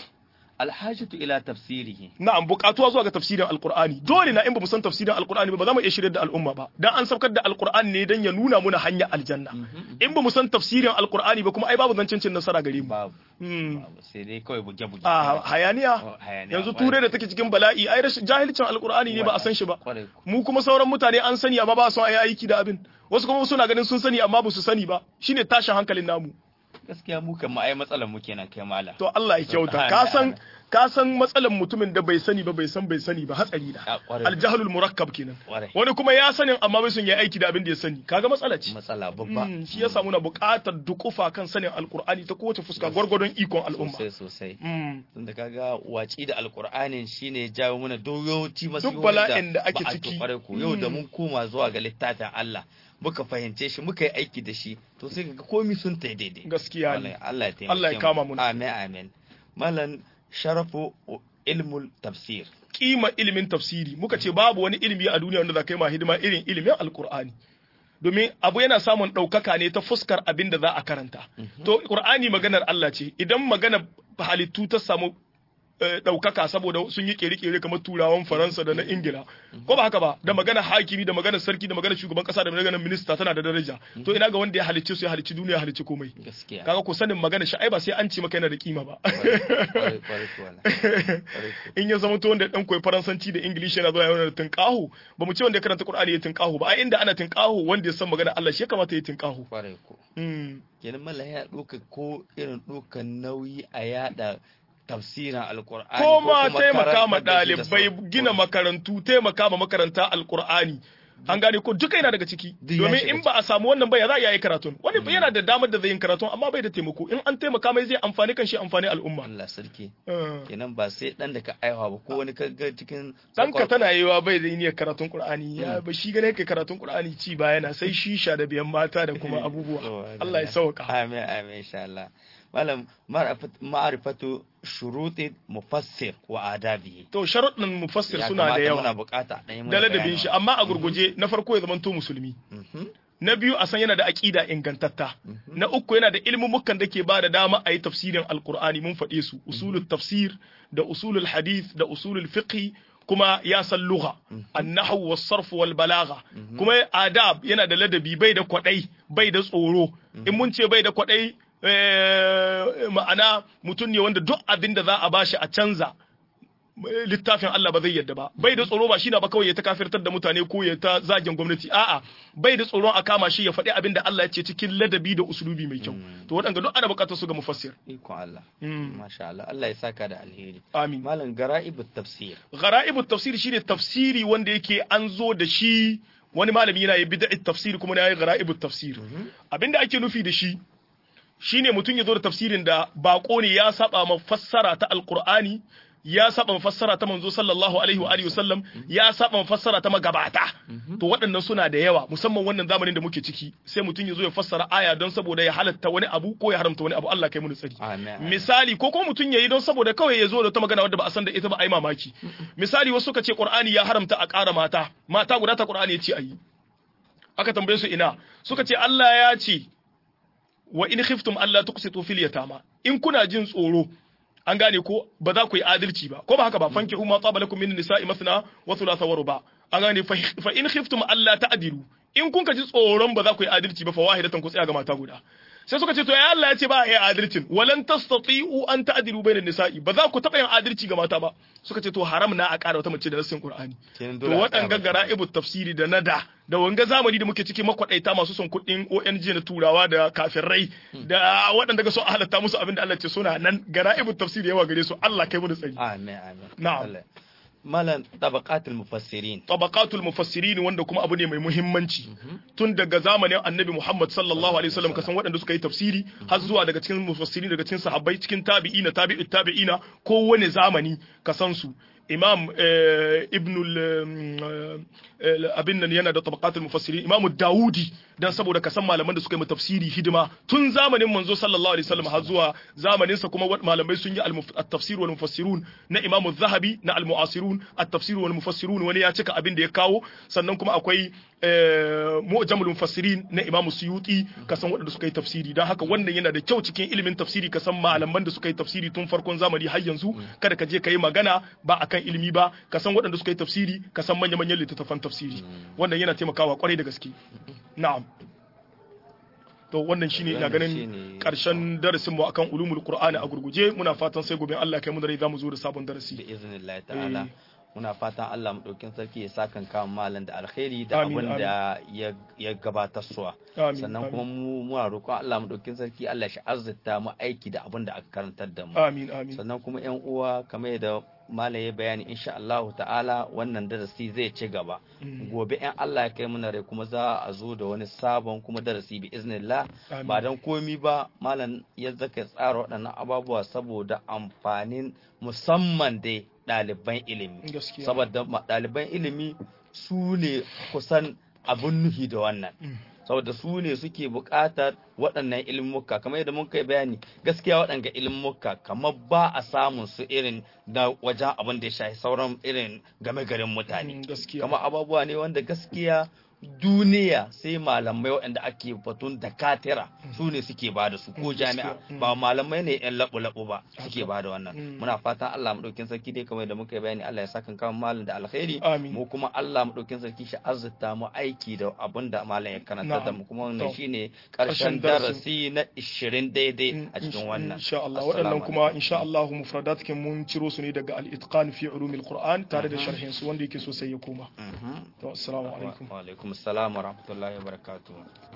al hajatu ila tafsirihi na'am bukatuwa zuwa ga tafsirin alqur'ani dole na in ba mu san tafsirin alqur'ani ba ba za mu iya shirye da al'umma ba dan an saukar da alqur'ani ne dan ya nuna muna hanyar aljanna in ba mu san tafsirin alqur'ani ba kuma ai babu zancen cin nasara gare mu babu Hmm. babu sai dai kawai buge buge a hayaniya Oh, hayaniya, yanzu kwarai. turai da take cikin bala'i ai rashin jahilcin alqur'ani ne ba a san shi ba Kwarai ko. mu kuma sauran mutane an sani amma ba su yi aiki da abin wasu kuma suna ganin sun sani amma ba su sani ba shine tashin hankalin namu gaskiya mu kan ma ai matsalar mu kenan kai mala to Allah ya kyauta ka san ka san matsalan mutumin da bai sani ba bai san bai sani ba hatsari da Ah, kwarai. aljahlul murakkab kenan Kwarai. wani kuma ya sanin amma bai son ya aiki da abin da ya sani kaga matsala ce matsala babba Mm, shi yasa muna buƙatar dukufa kan sanin alqur'ani ta kowace fuska gwargwadon ikon al'umma sosai sosai Mm. tunda kaga waci da alkur'anin shine ya jawo mana doyoci masu Duk bala'in da ake ba a ciki. tokare ku yau da mun koma zuwa ga littafin Allah muka fahimce shi muka yi aiki da shi to sai kaga komai sun ta daidai gaskiya ne Wallahi, Allah ya taimake Allah ya kama mu. amin amin malan sharafu ilmul tafsir kima ilimin tafsiri muka ce babu wani ilimi a duniya wanda za ka yi ma hidima irin ilimin alkur'ani domin abu yana samun ɗaukaka ne ta fuskar abin da za a karanta to qur'ani maganar Allah ce idan maganar halittu ta samu eh, ɗaukaka saboda sun yi kere-kere kamar turawan faransa da na ingila ko ba haka ba da magana hakimi da magana sarki da magana shugaban kasa da magana minista tana da daraja to ina ga wanda ya halicce su ya halicci duniya ya halicci komai gaskiya kaga ko sanin magana shi ai ba sai an ce maka yana da kima ba kwarai kwarai kwarai kwarai in ya zama to wanda dan koyi faransanci da ingilishi yana zuwa yana da tinkaho ba mu ce wanda ya karanta qur'ani ya tinkaho ba ai inda ana tinkaho wanda ya san magana Allah shi ya kamata ya tinkaho kwarai ko mm. kenan mallan ya ɗauka ko irin ɗaukan nauyi a yada tafsirin alkur'ani ko ma kuma taimaka ma karantar da shi da ɗalibai sauran- gina makarantu taimaka ma makaranta alqur'ani an gane ko duka yana daga ciki Duk ya domin shiga in ba a samu wannan ba ya za a yi karatun wani yana da damar da zai yi karatun amma bai da taimako in an taimaka mai zai amfani kan shi amfani al'umma Allah sarki Eh. kenan ba sai dan da ka aiwa ba ko wani ka ga cikin ɗanka tana yiwa bai da niyyar karatun Qur'ani ya ba shi gane kai karatun Qur'ani ci ba yana sai shisha da biyan mata da kuma abubuwa Allah ya sauka amin amin insha Allah malam ma'rifat- ma'rifatu shuruti mufassir wa adabihi to sharuɗin mufassir Ya suna da kamata muna yawa bukata ɗan yi mana da ladabin bayani. shi amma a gurguje na farko ya zamanto musulmi Mhm. na biyu a san yana da aqida ingantatta na uku yana da ilmumukan da ke ba da dama a yi tafsirin alqur'ani mun faɗe su usulul tafsir da usulul hadith da usulul fiqh kuma ya san lugha an-nahw was-sarf wal balagha kuma adab yana da ladabi bai da kwadai bai da tsoro in mun ce bai da kwadai eh, ma'ana mutum ne wanda duk abin da za a bashi a canza littafin Allah ba zai yadda ba bai da tsoro ba shine ba kawai ya ta kafirtar da mutane ko ya ta zagin gwamnati a'a bai da tsoron a kama shi ya faɗi abin da Allah ya ce cikin ladabi da usulubi mai kyau to waɗanda duk ana buƙatar su ga mufassir Ikon Allah Mm. masha Allah Allah ya saka da alheri amin malam gara'ibut tafsir gharaibut tafsir shine tafsiri wanda yake an zo da shi wani malami yana yi bid'at tafsir kuma yana yi gharaibut tafsir abinda ake nufi da shi shine mutum ya zo da tafsirin da bako ne ya saba ma fassara ta alqur'ani ya saba ma fassara ta manzo sallallahu alaihi wa alihi wasallam ya saba ma fassara ta magabata to waɗannan suna da yawa musamman wannan zamanin da muke ciki sai mutum ya zo ya fassara aya don saboda ya halatta wani abu ko ya haramta wani abu Allah kai mu tsari amin misali ko kuma mutum yayi don saboda kawai ya zo da ta magana wadda ba a san da ita ba ai mamaki misali wasu suka ce Qur'ani ya haramta a ƙara mata mata guda ta Qur'ani ya ce ayi aka tambaye su ina suka ce Allah ya ce wa in khiftum alla tuqsitu fil yatama in kuna jin tsoro an gane ko ba za ku yi adalci ba ko ba haka ba fankihu ma tsaba lakum min nisa'i mathna wa thulatha wa ruba an gane fa in khiftum alla ta'dilu in kun ka ji tsoron ba za ku yi adalci ba fa wahidatan ku tsaya ga mata guda sai suka ce to ya Allah ya ce ba a yi adalcin walan tastati'u an ta'dilu bainan nisa'i ba za ku taba yin adalci ga mata ba suka ce to haram na a ƙara wata mace da nassin Qur'ani to waɗanga gara'ibut tafsiri da nada da wanga zamani da muke ciki makwadaita masu son kuɗin O N G na turawa da kafirai da waɗanda ga so a halatta musu abin da Allah ce suna nan gara'ibut tafsiri yawa gare su Allah kai mu da tsari amin amin na'am malan tabaqatul mufassirin tabaqatul mufassirin wanda kuma abu ne mai muhimmanci tun daga zamanin annabi Muhammad sallallahu alaihi wasallam kasan waɗanda suka yi tafsiri har zuwa daga cikin mufassirin daga cikin sahabbai cikin tabi'ina tabi'ut tabi'ina ko wani zamani kasan su imam ibn abin nan yana da tabaqatul mufassirin imam Dawudi dan saboda ka san malaman da suka yi tafsiri hidima tun zamanin manzo sallallahu alaihi wasallam har zuwa zamanin sa kuma malamai sun yi at-tafsir wal mufassirun na imam Az-Zahabi na al-mu'asirun at-tafsir wal mufassirun wani ya cika abin da ya kawo sannan kuma akwai mu'jamul mufassirin na imam Suyuti ka san waɗanda suka yi tafsiri dan haka wannan yana da kyau cikin ilimin tafsiri ka san malaman da suka yi tafsiri tun farkon zamani har yanzu kada ka je ka yi magana ba akan ilimi ba ka san waɗanda suka yi tafsiri ka san manya-manyan littattafan tafsiri wannan yana taimakawa kwarai da gaske na'am to wannan shine ina ganin karshen darasin mu akan ulumul qur'ani a gurguje muna fatan sai gobe Allah kai mu da rai zamu zo da sabon darasi bi iznillahi ta'ala muna fatan Allah mu daukin sarki ya sakan kawo malam da alkhairi da abin da ya gabatar suwa sannan kuma mu muna roƙon Allah mu daukin sarki Allah shi azzata mu aiki da abin da aka karantar da mu amin amin sannan kuma ƴan uwa kamar yadda malam ya bayani insha Allah ta'ala wannan darasi zai ci gaba gobe in Allah ya kai muna rai kuma za a zo da wani sabon kuma darasi bi iznillah ba dan komi ba malam ya zaka tsara waɗannan ababuwa saboda amfanin musamman dai ɗaliban ilimi saboda ɗaliban ilimi su ne kusan abun nuhi da wannan saboda su ne suke buƙatar waɗannan ilmuka kamar yadda mun kai bayani gaskiya waɗanga ilmuka kamar ba a samun su irin da wajen abin da ya shafi sauran irin game garin mutane kamar abubuwa ne wanda gaskiya duniya sai malamai waɗanda ake batun da katira su ne suke ba da su ko jami'a ba malamai ne yan laɓu-laɓu ba suke ba da wannan muna fatan Allah maɗaukin sarki dai kamar da muka bayani Allah ya saka kan malam da alkhairi mu kuma Allah maɗaukin sarki shi azurta mu aiki da abin da malam ya karanta da mu kuma wannan shine karshen darasi na ishirin daidai a cikin wannan insha Allah waɗannan kuma insha Allah mufradat kin mun ciro su ne daga al-itqan fi ulumil qur'an tare da sharhin su wanda yake so sai ya koma to assalamu alaikum السلام ورحمة الله وبركاته